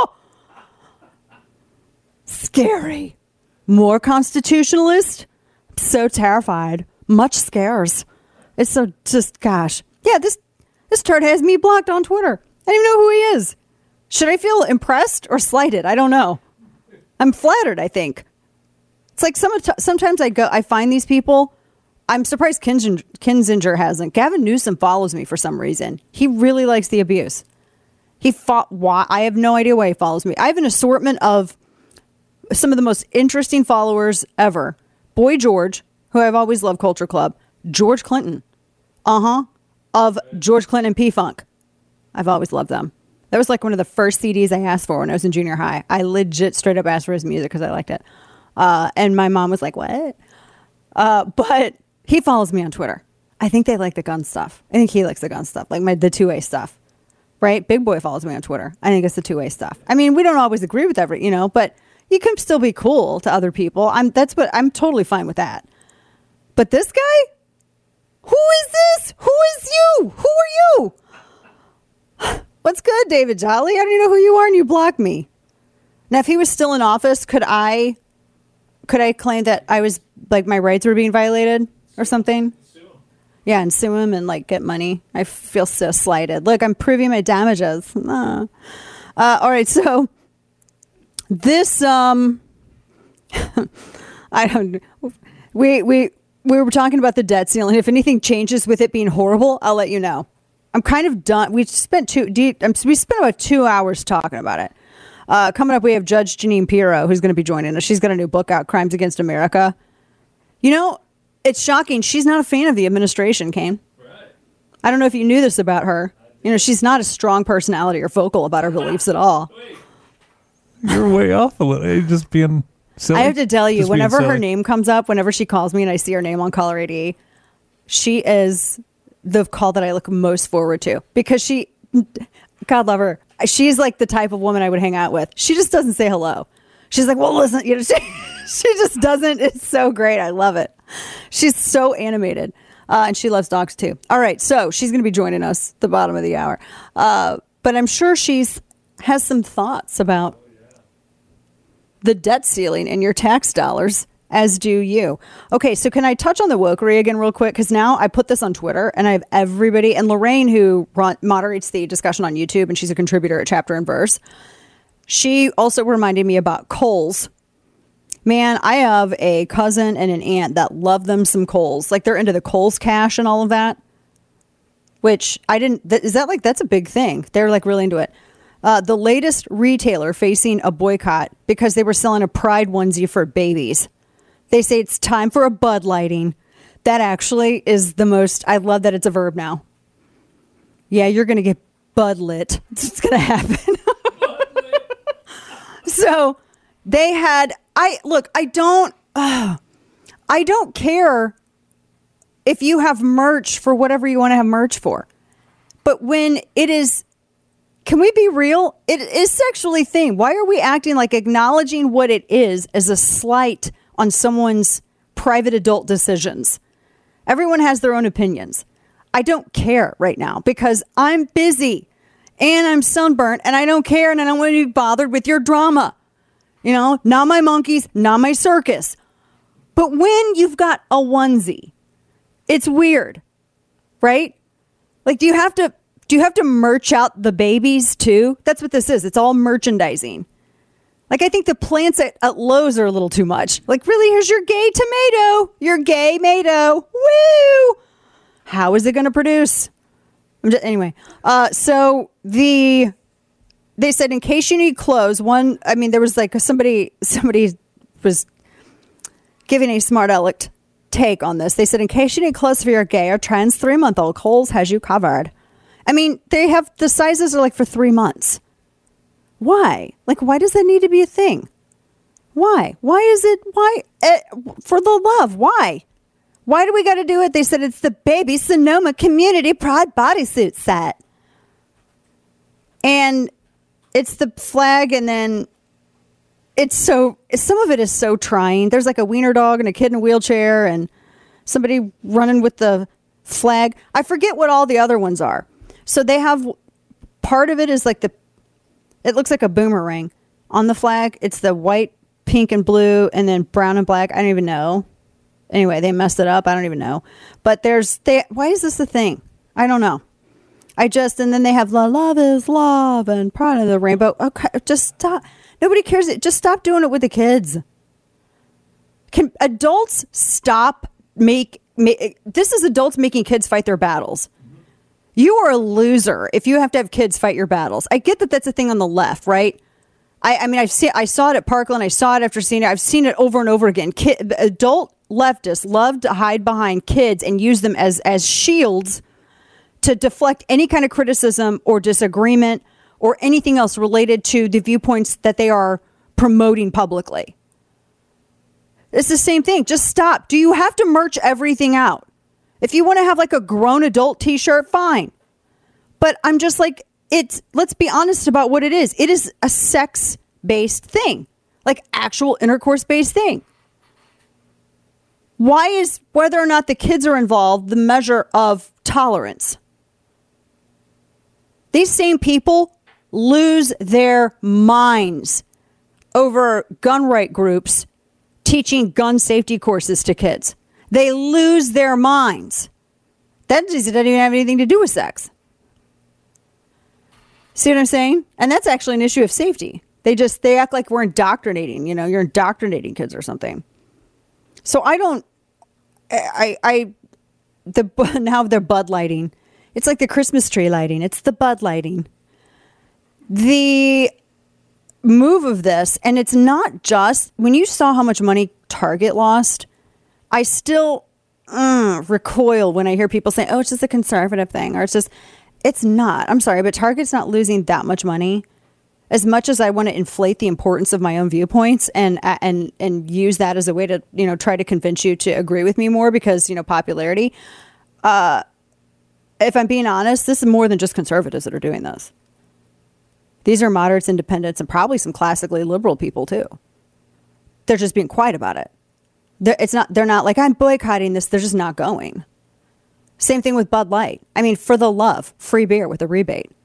Scary. More constitutionalist? I'm so terrified. Much scares. It's so just, gosh. Yeah, this turd has me blocked on Twitter. I don't even know who he is. Should I feel impressed or slighted? I don't know. I'm flattered, I think. It's like sometimes I find these people. I'm surprised Kinzinger hasn't. Gavin Newsom follows me for some reason. He really likes the abuse. I have no idea why he follows me. I have an assortment of some of the most interesting followers ever. Boy George, who I've always loved Culture Club. George Clinton. Of George Clinton and P-Funk. I've always loved them. That was like one of the first CDs I asked for when I was in junior high. I legit straight up asked for his music because I liked it. And my mom was like, what? But he follows me on Twitter. I think they like the gun stuff. I think he likes the gun stuff, like the two-way stuff. Right? Big Boy follows me on Twitter. I think it's the two-way stuff. I mean, we don't always agree with but you can still be cool to other people. I'm totally fine with that. But this guy? Who is this? Who is you? Who are you? What's good, David Jolly? I don't even know who you are and you blocked me. Now, if he was still in office, could I claim that I was like my rights were being violated or something? Yeah, and sue him and like get money. I feel so slighted. Look, I'm proving my damages. All right, so this I don't. We were talking about the debt ceiling. If anything changes with it being horrible, I'll let you know. I'm kind of done. We spent about 2 hours talking about it. Coming up, we have Judge Jeanine Pirro, who's going to be joining us. She's got a new book out, Crimes Against America. You know, it's shocking. She's not a fan of the administration, Kane. Right. I don't know if you knew this about her. You know, she's not a strong personality or vocal about her beliefs at all. You're way off a little. You're just being silly. I have to tell you, whenever her name comes up, whenever she calls me and I see her name on caller ID, she is the call that I look most forward to because God love her. She's like the type of woman I would hang out with. She just doesn't say hello. She's like, well, listen, you know, she just doesn't. It's so great. I love it. She's so animated. And she loves dogs too. All right. So she's going to be joining us at the bottom of the hour. But I'm sure she's has some thoughts about the debt ceiling and your tax dollars, as do you. Okay, so can I touch on the wokery again real quick? Because now I put this on Twitter and I have everybody, and Lorraine, who moderates the discussion on YouTube, and she's a contributor at Chapter and Verse, she also reminded me about Kohl's. Man, I have a cousin and an aunt that love them some Kohl's. Like, they're into the Kohl's Cash and all of that, which I didn't, is that like, that's a big thing. They're like really into it. The latest retailer facing a boycott because they were selling a Pride onesie for babies. They say it's time for a Bud Lighting. That actually is the most, I love that it's a verb now. Yeah, you're going to get Bud Lit. It's going to happen. So they had, I don't care if you have merch for whatever you want to have merch for. But when it is, can we be real? It is sexually themed. Why are we acting like acknowledging what it is as a slight on someone's private adult decisions? Everyone has their own opinions. I don't care right now because I'm busy and I'm sunburnt and I don't care and I don't want to be bothered with your drama. You know, not my monkeys, not my circus. But when you've got a onesie, it's weird, right? Like, do you have to merch out the babies too? That's what this is. It's all merchandising. Like, I think the plants at Lowe's are a little too much. Like, really, here's your gay tomato. Your gay tomato. Woo! How is it going to produce? Anyway, so they said, in case you need clothes, there was like somebody was giving a smart aleck take on this. They said, in case you need clothes for your gay or trans 3-month-old, Kohl's has you covered. I mean, they have, the sizes are like for 3 months. Why? Like, why does that need to be a thing? Why? For the love, why? Why do we got to do it? They said it's the Baby Sonoma Community Pride bodysuit set. And it's the flag, and then some of it is so trying. There's like a wiener dog and a kid in a wheelchair and somebody running with the flag. I forget what all the other ones are. So they have, part of it is like it looks like a boomerang on the flag. It's the white, pink, and blue, and then brown and black. I don't even know. Anyway, they messed it up. I don't even know. But why is this a thing? I don't know. And then they have love is love and pride of the rainbow. Okay, just stop. Nobody cares. Just stop doing it with the kids. Can adults stop this is adults making kids fight their battles. You are a loser if you have to have kids fight your battles. I get that that's a thing on the left, right? I saw it at Parkland. I saw it after seeing it. I've seen it over and over again. Adult leftists love to hide behind kids and use them as shields to deflect any kind of criticism or disagreement or anything else related to the viewpoints that they are promoting publicly. It's the same thing. Just stop. Do you have to merch everything out? If you want to have like a grown adult t-shirt, fine. But I'm just like, let's be honest about what it is. It is a sex-based thing, like actual intercourse-based thing. Why is whether or not the kids are involved the measure of tolerance? These same people lose their minds over gun right groups teaching gun safety courses to kids. They lose their minds. That doesn't even have anything to do with sex. See what I'm saying? And that's actually an issue of safety. They act like we're indoctrinating, you're indoctrinating kids or something. So now they're Bud lighting. It's like the Christmas tree lighting. It's the Bud lighting. The move of this, and it's not just, when you saw how much money Target lost, I still recoil when I hear people say, oh, it's just a conservative thing, or it's not. I'm sorry, but Target's not losing that much money. As much as I want to inflate the importance of my own viewpoints and use that as a way to, try to convince you to agree with me more because, popularity. If I'm being honest, this is more than just conservatives that are doing this. These are moderates, independents, and probably some classically liberal people too. They're just being quiet about it. They're not like, I'm boycotting this. They're just not going. Same thing with Bud Light. I mean, for the love, free beer with a rebate.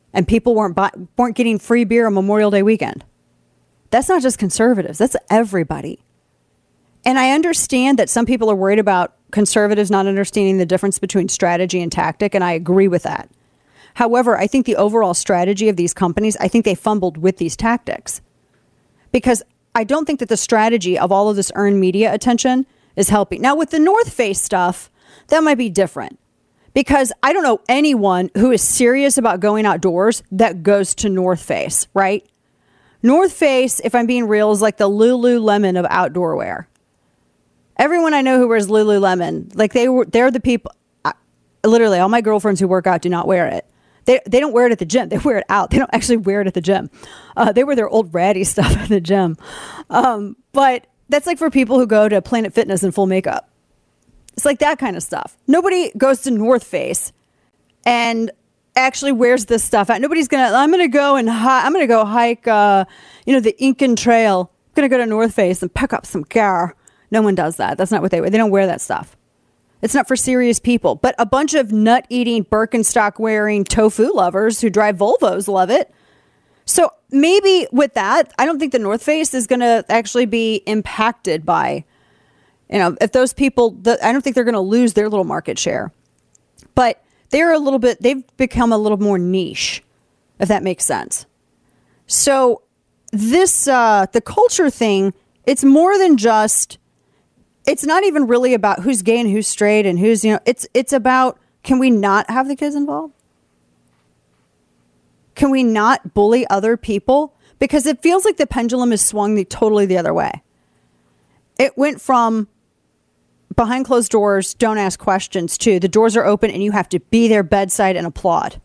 and people weren't getting free beer on Memorial Day weekend. That's not just conservatives. That's everybody. And I understand that some people are worried about conservatives not understanding the difference between strategy and tactic, and I agree with that. However, I think the overall strategy of these companies, I think they fumbled with these tactics. Because I don't think that the strategy of all of this earned media attention is helping. Now, with the North Face stuff, that might be different. Because I don't know anyone who is serious about going outdoors that goes to North Face, right? North Face, if I'm being real, is like the Lululemon of outdoor wear. Everyone I know who wears Lululemon, like they're the people. Literally, all my girlfriends who work out do not wear it. They don't wear it at the gym. They wear it out. They don't actually wear it at the gym. They wear their old ratty stuff at the gym. But that's like for people who go to Planet Fitness in full makeup. It's like that kind of stuff. Nobody goes to North Face and actually wears this stuff out. Nobody's I'm going to go hike, the Incan Trail. I'm going to go to North Face and pick up some gear. No one does that. That's not what they wear. They don't wear that stuff. It's not for serious people. But a bunch of nut-eating, Birkenstock-wearing tofu lovers who drive Volvos love it. So maybe with that, I don't think the North Face is going to actually be impacted by, if those people, I don't think they're going to lose their little market share. But they've become a little more niche, if that makes sense. So this, the culture thing, it's more than just, it's not even really about who's gay and who's straight and who's, it's about, can we not have the kids involved? Can we not bully other people? Because it feels like the pendulum is swung totally the other way. It went from behind closed doors, don't ask questions, to the doors are open and you have to be there bedside and applaud.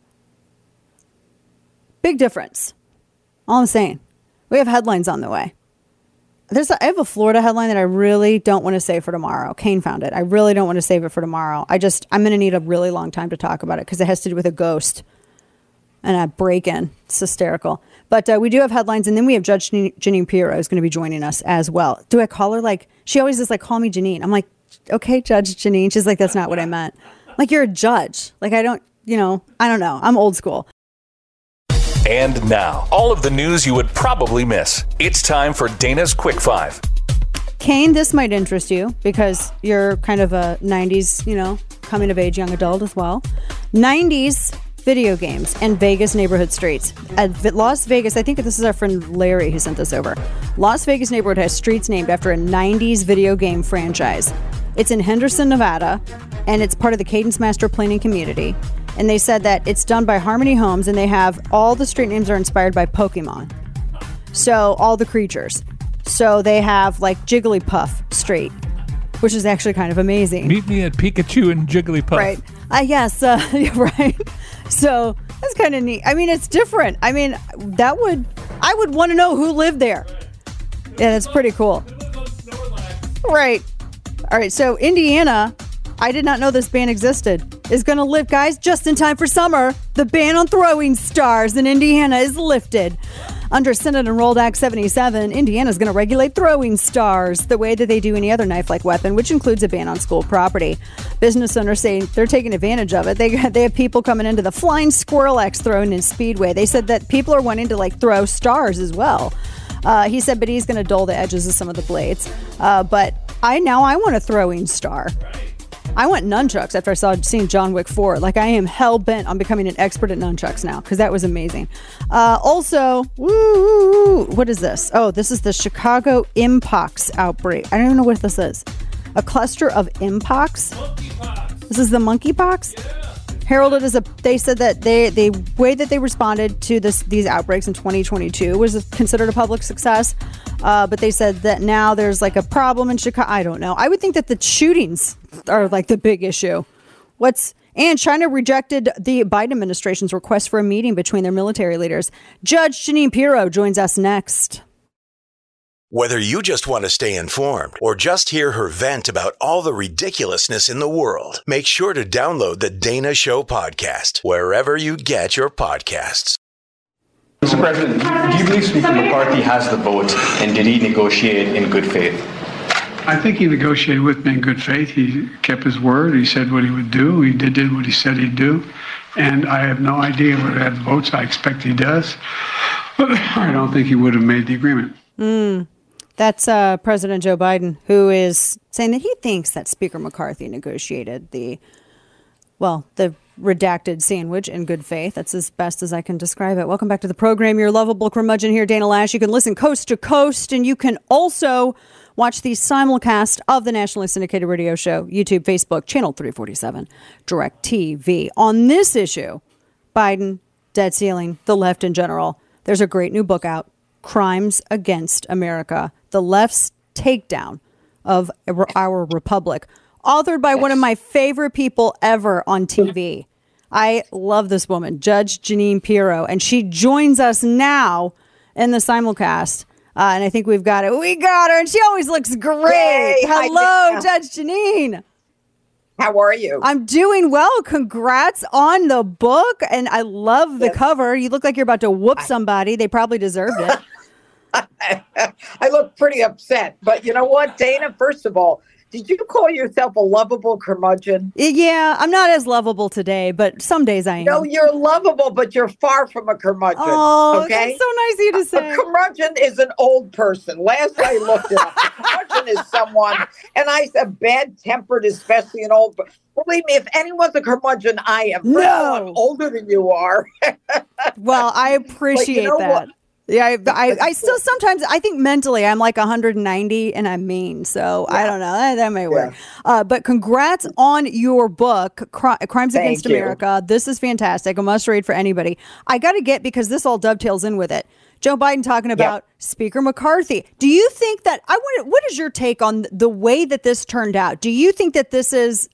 Big difference. All I'm saying. We have headlines on the way. I have a Florida headline that I really don't want to save for tomorrow. Kane found it. I really don't want to save it for tomorrow. I'm going to need a really long time to talk about it because it has to do with a ghost and a break-in. It's hysterical. But we do have headlines, and then we have Judge Jeanine Pirro is going to be joining us as well. Do I call her she always is call me Jeanine. I'm like, okay, Judge Jeanine. She's like, that's not what I meant. Like, you're a judge. Like, I don't know. I'm old school. And now, all of the news you would probably miss. It's time for Dana's Quick Five. Kane, this might interest you because you're kind of a 90s, coming of age young adult as well. 90s video games and Vegas neighborhood streets. At Las Vegas, I think this is our friend Larry who sent this over. Las Vegas neighborhood has streets named after a 90s video game franchise. It's in Henderson, Nevada, and it's part of the Cadence Master Planning community. And they said that it's done by Harmony Homes, and they have all the street names are inspired by Pokemon. So all the creatures. So they have Jigglypuff Street, which is actually kind of amazing. Meet me at Pikachu and Jigglypuff. Right. Yes. Right. So that's kind of neat. I mean, it's different. I mean, I would want to know who lived there. Yeah, that's pretty cool. Right. All right. So Indiana, I did not know this ban existed, is going to lift, guys, just in time for summer. The ban on throwing stars in Indiana is lifted. Under Senate Enrolled Act 77, Indiana is going to regulate throwing stars the way that they do any other knife-like weapon, which includes a ban on school property. Business owners say they're taking advantage of it. They have people coming into the Flying Squirrel X throwing in Speedway. They said that people are wanting to throw stars as well. He said, but he's going to dull the edges of some of the blades. But I want a throwing star. I want nunchucks after I seen John Wick 4. I am hell-bent on becoming an expert at nunchucks now, because that was amazing. Also, what is this? Oh, this is the Chicago Mpox outbreak. I don't even know what this is. A cluster of Mpox? This is the monkeypox? Yeah. Heralded as they said that the way that they responded to these outbreaks in 2022 was considered a public success. But they said that now there's a problem in Chicago. I don't know. I would think that the shootings are the big issue. And China rejected the Biden administration's request for a meeting between their military leaders. Judge Jeanine Pirro joins us next. Whether you just want to stay informed or just hear her vent about all the ridiculousness in the world, make sure to download the Dana Show podcast wherever you get your podcasts. Mr. President, do you believe Speaker McCarthy has the vote, and did he negotiate in good faith? I think he negotiated with me in good faith. He kept his word. He said what he would do. He did what he said he'd do. And I have no idea whether he had the votes. I expect he does. But I don't think he would have made the agreement. That's President Joe Biden, who is saying that he thinks that Speaker McCarthy negotiated the redacted sandwich in good faith. That's as best as I can describe it. Welcome back to the program. Your lovable curmudgeon here, Dana Loesch. You can listen coast to coast, and you can also watch the simulcast of the nationally syndicated radio show, YouTube, Facebook, Channel 347, DirecTV. On this issue, Biden, debt ceiling, the left in general, there's a great new book out, Crimes Against America, the left's takedown of our republic, authored by one of my favorite people ever on TV. I love this woman, Judge Jeanine Pirro, and she joins us now in the simulcast. And I think we got her, and she always looks great. Yay, hello, Judge Jeanine. How are you? I'm doing well. Congrats on the book, and I love the cover. You look like you're about to whoop somebody. They probably deserved it. I look pretty upset, but you know what, Dana? First of all, did you call yourself a lovable curmudgeon? Yeah, I'm not as lovable today, but some days I am. No, you're lovable, but you're far from a curmudgeon. Oh, okay? that's so nice of you to say. A curmudgeon is an old person. Last I looked it up, a curmudgeon is someone, and I said bad-tempered, especially an old. Believe me, if anyone's a curmudgeon, I am. No, I'm older than you are. Well, I appreciate that. What? Yeah, I still sometimes I think mentally I'm like 190 and I'm mean, so I don't know that may work. But congrats on your book, Crimes Against America. This is fantastic, a must read for anybody. I got to get, because this all dovetails in with it. Joe Biden talking about Speaker McCarthy. Do you think that what is your take on the way that this turned out? Do you think that this is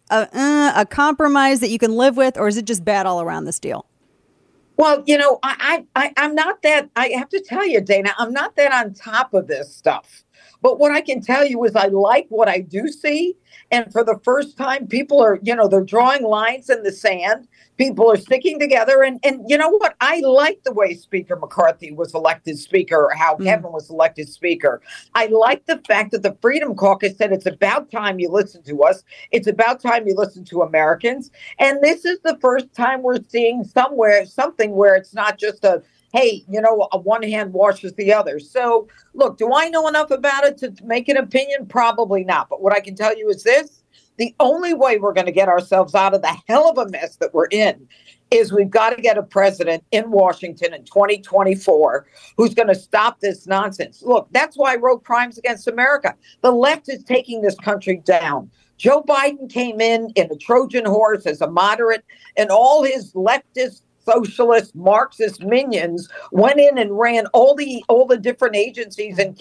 a compromise that you can live with, or is it just bad all around, this deal? Well, you know, I'm not that, I have to tell you, Dana, I'm not that on top of this stuff. But what I can tell you is I like what I do see. And for the first time, people are, they're drawing lines in the sand. People are sticking together. And you know what? I like the way Speaker McCarthy was elected Speaker, or how Kevin was elected Speaker. I like the fact that the Freedom Caucus said it's about time you listen to us. It's about time you listen to Americans. And this is the first time we're seeing something where it's not just hey, one hand washes the other. So, look, do I know enough about it to make an opinion? Probably not. But what I can tell you is this. The only way we're going to get ourselves out of the hell of a mess that we're in is we've got to get a president in Washington in 2024 who's going to stop this nonsense. Look, that's why I wrote Crimes Against America. The left is taking this country down. Joe Biden came in a Trojan horse as a moderate, and all his leftist, socialist, Marxist minions went in and ran all the different agencies and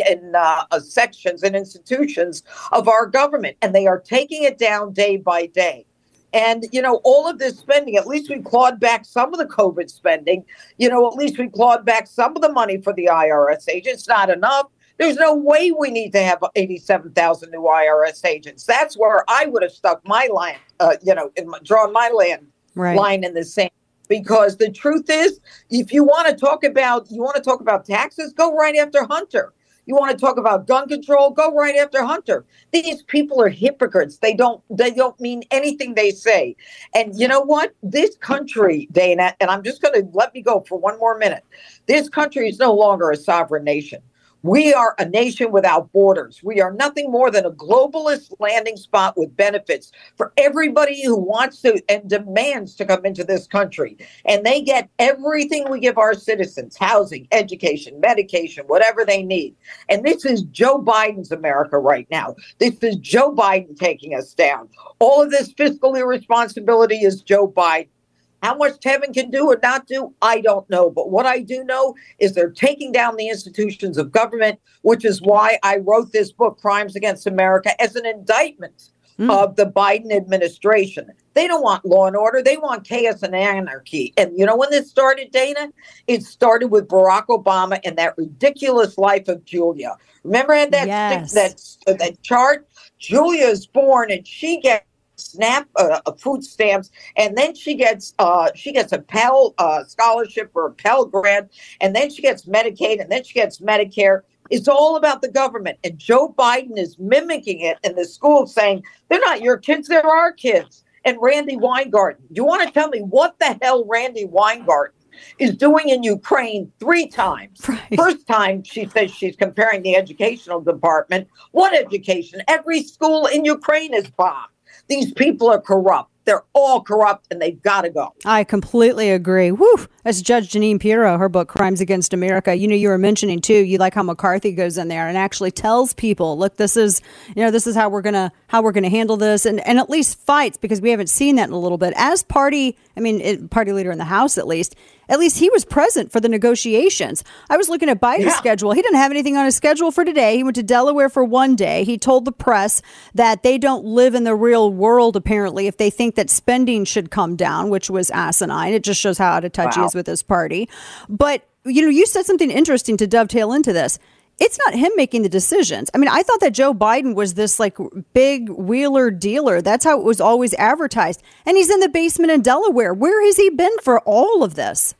sections and institutions of our government, and they are taking it down day by day. And, all of this spending, at least we clawed back some of the COVID spending, at least we clawed back some of the money for the IRS agents. Not enough. There's no way we need to have 87,000 new IRS agents. That's where I would have stuck my line, drawn my line in the sand. Because the truth is, if you want to talk about taxes, go right after Hunter. You want to talk about gun control, go right after Hunter. These people are hypocrites. They don't mean anything they say. And you know what? This country, Dana, and I'm just going to let me go for one more minute. This country is no longer a sovereign nation. We are a nation without borders. We are nothing more than a globalist landing spot with benefits for everybody who wants to and demands to come into this country. And they get everything we give our citizens: housing, education, medication, whatever they need. And this is Joe Biden's America right now. This is Joe Biden taking us down. All of this fiscal irresponsibility is Joe Biden. How much Kevin can do or not do, I don't know. But what I do know is they're taking down the institutions of government, which is why I wrote this book, Crimes Against America, as an indictment of the Biden administration. They don't want law and order. They want chaos and anarchy. And you know when this started, Dana? It started with Barack Obama and that ridiculous life of Julia. Remember that chart? Julia is born and she gets food stamps, and then she gets a Pell scholarship or a Pell grant, and then she gets Medicaid, and then she gets Medicare. It's all about the government. And Joe Biden is mimicking it in the schools, saying, they're not your kids, they're our kids. And Randy Weingarten, do you want to tell me what the hell Randy Weingarten is doing in Ukraine 3 times? Right. First time, she says she's comparing the educational department. What education? Every school in Ukraine is bombed. These people are corrupt. They're all corrupt, and they've got to go. I completely agree. Whew. That's Judge Jeanine Pirro, her book, Crimes Against America. You know, you were mentioning, too, you like how McCarthy goes in there and actually tells people, look, this is how we're going to handle this, and at least fights, because we haven't seen that in a little bit. As party leader in the House, at least he was present for the negotiations. I was looking at Biden's schedule. He didn't have anything on his schedule for today. He went to Delaware for one day. He told the press that they don't live in the real world, apparently, if they think that spending should come down, which was asinine. It just shows how out of touch he is with his party. But, you said something interesting to dovetail into this. It's not him making the decisions. I mean, I thought that Joe Biden was this like big wheeler dealer. That's how it was always advertised. And he's in the basement in Delaware. Where has he been for all of this?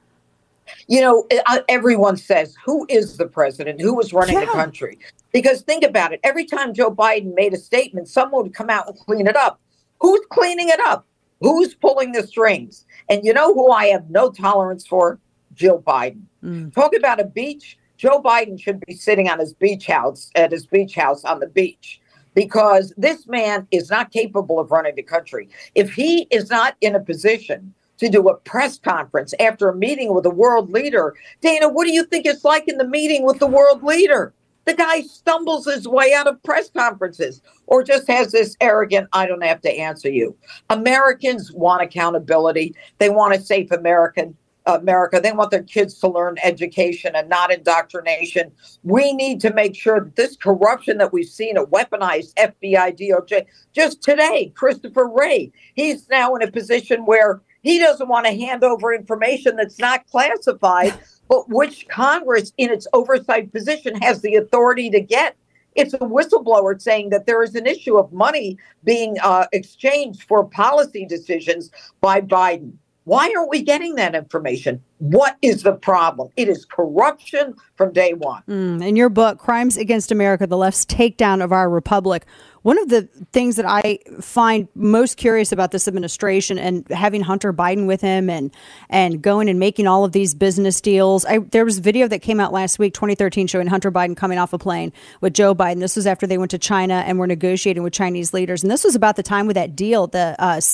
Everyone says, who is the president? Who is running the country? Because think about it. Every time Joe Biden made a statement, someone would come out and clean it up. Who's cleaning it up? Who's pulling the strings? And you know who I have no tolerance for? Jill Biden. Talk about a beach. Joe Biden should be sitting on his beach house on the beach, because this man is not capable of running the country. If he is not in a position to do a press conference after a meeting with a world leader, Dana, what do you think it's like in the meeting with the world leader? The guy stumbles his way out of press conferences or just has this arrogant, I don't have to answer you. Americans want accountability. They want a safe America. They want their kids to learn education and not indoctrination. We need to make sure that this corruption that we've seen, a weaponized FBI, DOJ, just today, Christopher Wray, he's now in a position where he doesn't want to hand over information that's not classified, but which Congress, in its oversight position, has the authority to get. It's a whistleblower saying that there is an issue of money being exchanged for policy decisions by Biden. Why aren't we getting that information? What is the problem? It is corruption from day one. In your book, Crimes Against America, The Left's Takedown of Our Republic, one of the things that I find most curious about this administration and having Hunter Biden with him and going and making all of these business deals. There was a video that came out last week, 2013, showing Hunter Biden coming off a plane with Joe Biden. This was after they went to China and were negotiating with Chinese leaders. And this was about the time with that deal, the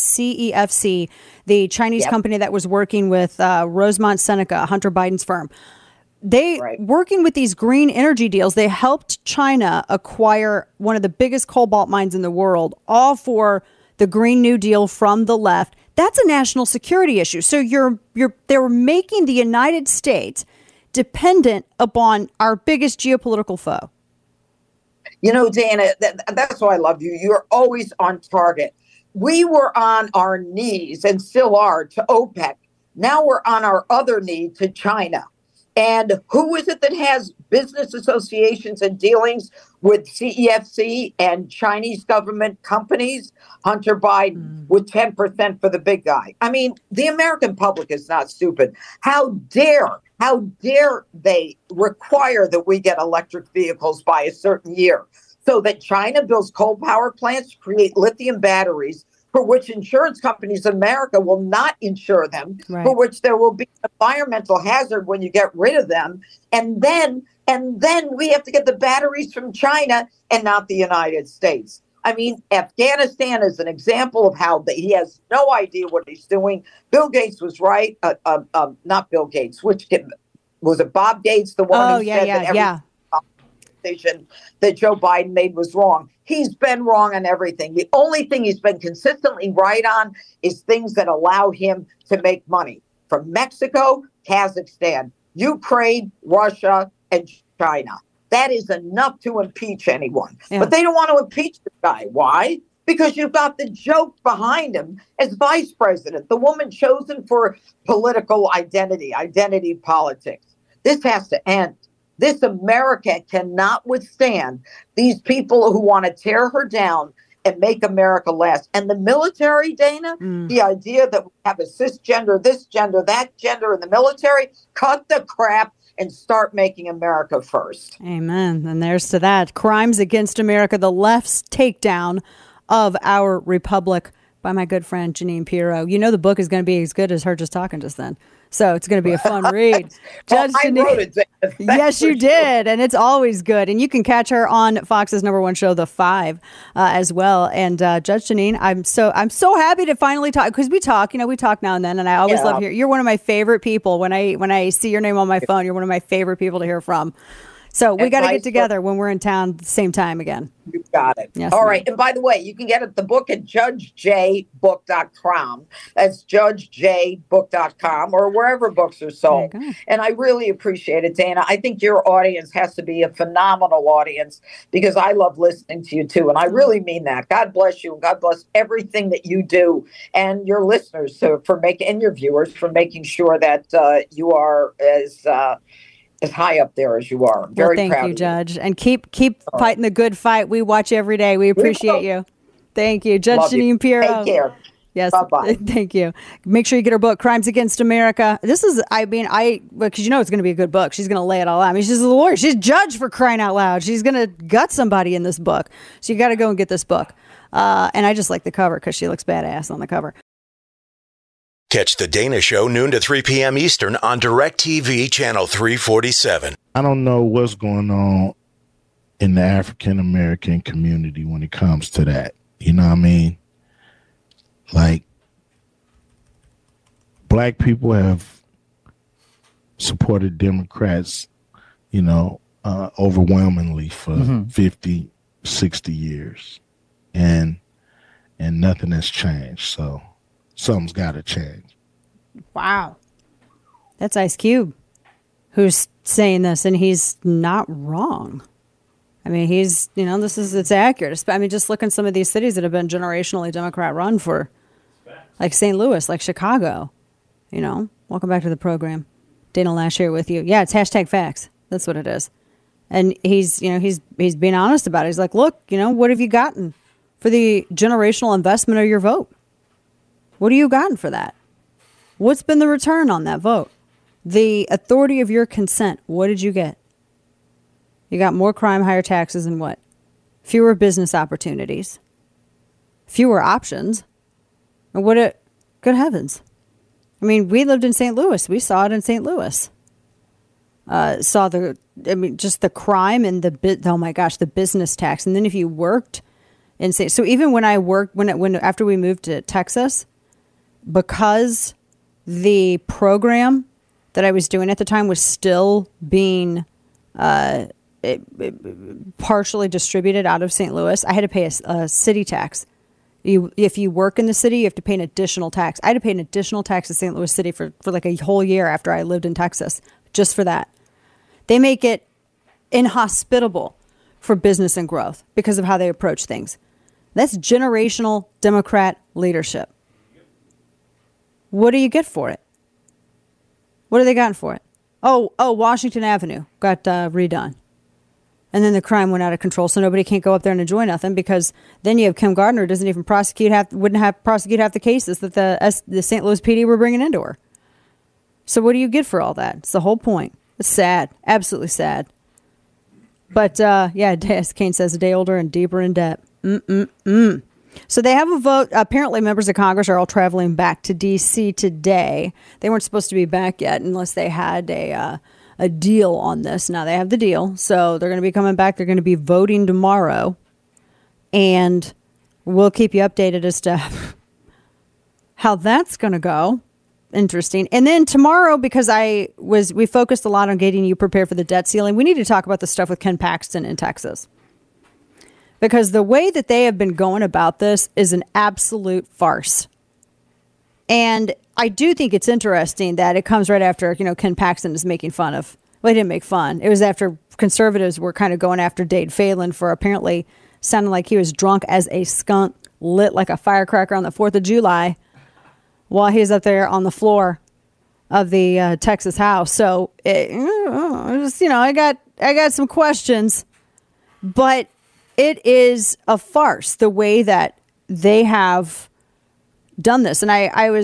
CEFC, the Chinese company that was working with Rosemont Seneca, Hunter Biden's firm. Working with these green energy deals, they helped China acquire one of the biggest cobalt mines in the world, all for the Green New Deal from the left. That's a national security issue. So they're making the United States dependent upon our biggest geopolitical foe. Dana, that's why I love you. You're always on target. We were on our knees and still are to OPEC. Now we're on our other knee to China. And who is it that has business associations and dealings with CEFC and Chinese government companies? Hunter Biden with 10% for the big guy. I mean, the American public is not stupid. How dare they require that we get electric vehicles by a certain year so that China builds coal power plants to create lithium batteries for which insurance companies in America will not insure them, for which there will be an environmental hazard when you get rid of them. And then we have to get the batteries from China and not the United States. I mean, Afghanistan is an example of how he has no idea what he's doing. Bill Gates was right. Not Bill Gates. Was it Bob Gates, the one who said that every decision that Joe Biden made was wrong? He's been wrong on everything. The only thing he's been consistently right on is things that allow him to make money from Mexico, Kazakhstan, Ukraine, Russia, and China. That is enough to impeach anyone. Yeah. But they don't want to impeach the guy. Why? Because you've got the joke behind him as vice president, the woman chosen for political identity politics. This has to end. This America cannot withstand these people who want to tear her down and make America last. And the military, Dana, the idea that we have a cisgender, this gender, that gender in the military, cut the crap. and start making America first. Amen. And there's to that. Crimes Against America, the left's takedown of our republic, by my good friend Jeanine Pirro. You know the book is going to be as good as her just talking just then. So it's going to be a fun read. Judge Jeanine, wrote it. Yes, you did. And it's always good. And you can catch her on Fox's #1 show, The Five, as well. And Judge Jeanine, I'm so happy to finally talk, because we talk now and then. And I always love hearing. You're one of my favorite people. When I see your name on my phone, you're one of my favorite people to hear from. So we got to get together when we're in town at the same time again. You got it. Yes, all right. And by the way, you can get the book at judgejbook.com. That's judgejbook.com or wherever books are sold. And I really appreciate it, Dana. I think your audience has to be a phenomenal audience because I love listening to you too. And I really mean that. God bless you. And God bless everything that you do and your listeners for making, and your viewers for making sure that you are as high up there as you are. I'm very thank proud you, of Judge. And keep fighting the good fight. We watch every day. We appreciate you. Thank you. Judge Jeanine Pirro. Take care. Yes. Bye-bye. Thank you. Make sure you get her book, Crimes Against America. This is, because you know it's going to be a good book. She's going to lay it all out. I mean, she's a lawyer. She's a judge, for crying out loud. She's going to gut somebody in this book. So you got to go and get this book. And I just like the cover because she looks badass on the cover. Catch The Dana Show noon to 3 p.m. Eastern on DirecTV Channel 347. I don't know what's going on in the African American community when it comes to that. You know what I mean? Like, black people have supported Democrats, overwhelmingly for 50, 60 years. And nothing has changed. So something's got to change. Wow. That's Ice Cube who's saying this, and he's not wrong. I mean, it's accurate. I mean, just look at some of these cities that have been generationally Democrat run for, like St. Louis, like Chicago. Welcome back to the program. Dana Lash here with you. Yeah, it's #facts. That's what it is. And he's being honest about it. He's like, look, what have you gotten for the generational investment of your vote? What have you gotten for that? What's been the return on that vote? The authority of your consent. What did you get? You got more crime, higher taxes, and what? Fewer business opportunities. Fewer options. And good heavens. I mean, we lived in St. Louis. We saw it in St. Louis. Just the crime and the business tax. And then if you worked in so even when I worked, after we moved to Texas, because the program that I was doing at the time was still being partially distributed out of St. Louis, I had to pay a city tax. If you work in the city, you have to pay an additional tax. I had to pay an additional tax to St. Louis City for like a whole year after I lived in Texas, just for that. They make it inhospitable for business and growth because of how they approach things. That's generational Democrat leadership. What do you get for it? What have they gotten for it? Oh, Washington Avenue got redone. And then the crime went out of control, so nobody can't go up there and enjoy nothing, because then you have Kim Gardner who doesn't even prosecute half the cases that the St. Louis PD were bringing into her. So what do you get for all that? It's the whole point. It's sad, absolutely sad. But as Kane says, a day older and deeper in debt. So they have a vote. Apparently, members of Congress are all traveling back to D.C. today. They weren't supposed to be back yet unless they had a deal on this. Now they have the deal, so they're going to be coming back. They're going to be voting tomorrow, and we'll keep you updated as to how that's going to go. Interesting. And then tomorrow, because we focused a lot on getting you prepared for the debt ceiling, we need to talk about the stuff with Ken Paxton in Texas. Because the way that they have been going about this is an absolute farce. And I do think it's interesting that it comes right after, Ken Paxton is making fun of, well, he didn't make fun. It was after conservatives were kind of going after Dade Phelan for apparently sounding like he was drunk as a skunk, lit like a firecracker on the 4th of July while he was up there on the floor of the Texas House. So, I got some questions, but it is a farce the way that they have done this. And I was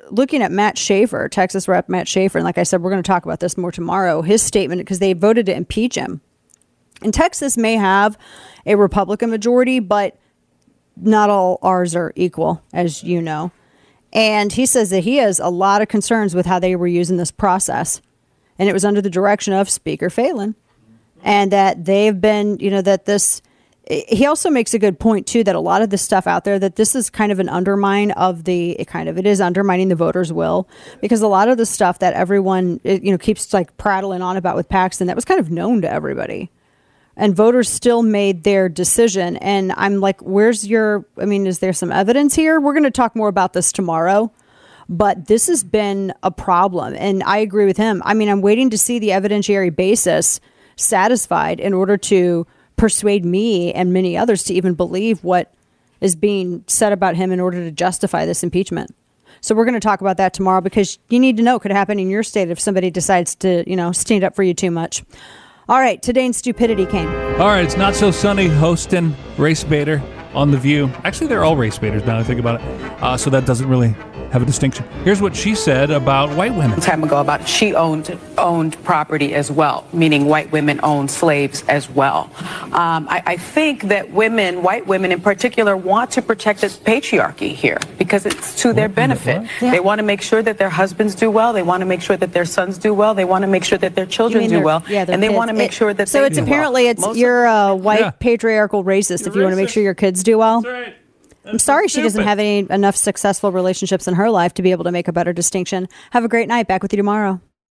looking at Matt Schaefer, Texas Rep. Matt Schaefer, and like I said, we're going to talk about this more tomorrow, his statement, because they voted to impeach him. And Texas may have a Republican majority, but not all ours are equal, as you know. And he says that he has a lot of concerns with how they were using this process. And it was under the direction of Speaker Phelan. And that they've been, that this... He also makes a good point, too, that a lot of this stuff out there, that this is kind of an undermine of it is undermining the voters' will, because a lot of the stuff that everyone, keeps like prattling on about with Paxton, that was kind of known to everybody. And voters still made their decision. And I'm like, is there some evidence here? We're going to talk more about this tomorrow. But this has been a problem. And I agree with him. I mean, I'm waiting to see the evidentiary basis satisfied in order to persuade me and many others to even believe what is being said about him in order to justify this impeachment. So we're going to talk about that tomorrow, because you need to know it could happen in your state if somebody decides to, stand up for you too much. All right, today in Stupidity, Kane. All right, it's Not So Sunny hosting Race Baiter on The View. Actually, they're all race baiters now that I think about it. So that doesn't really have a distinction. Here's what she said about white women. Time ago, about she owned property as well, meaning white women owned slaves as well. I think that white women in particular, want to protect this patriarchy here because it's to their benefit. Yeah. They want to make sure that their husbands do well. They want to make sure that their sons do well. They want to make sure that their children do well. And they want to make sure that so they it's do apparently well. You're a white patriarchal racist if you want to make sure your kids do well. That's right. I'm sorry she doesn't have enough successful relationships in her life to be able to make a better distinction. Have a great night. Back with you tomorrow.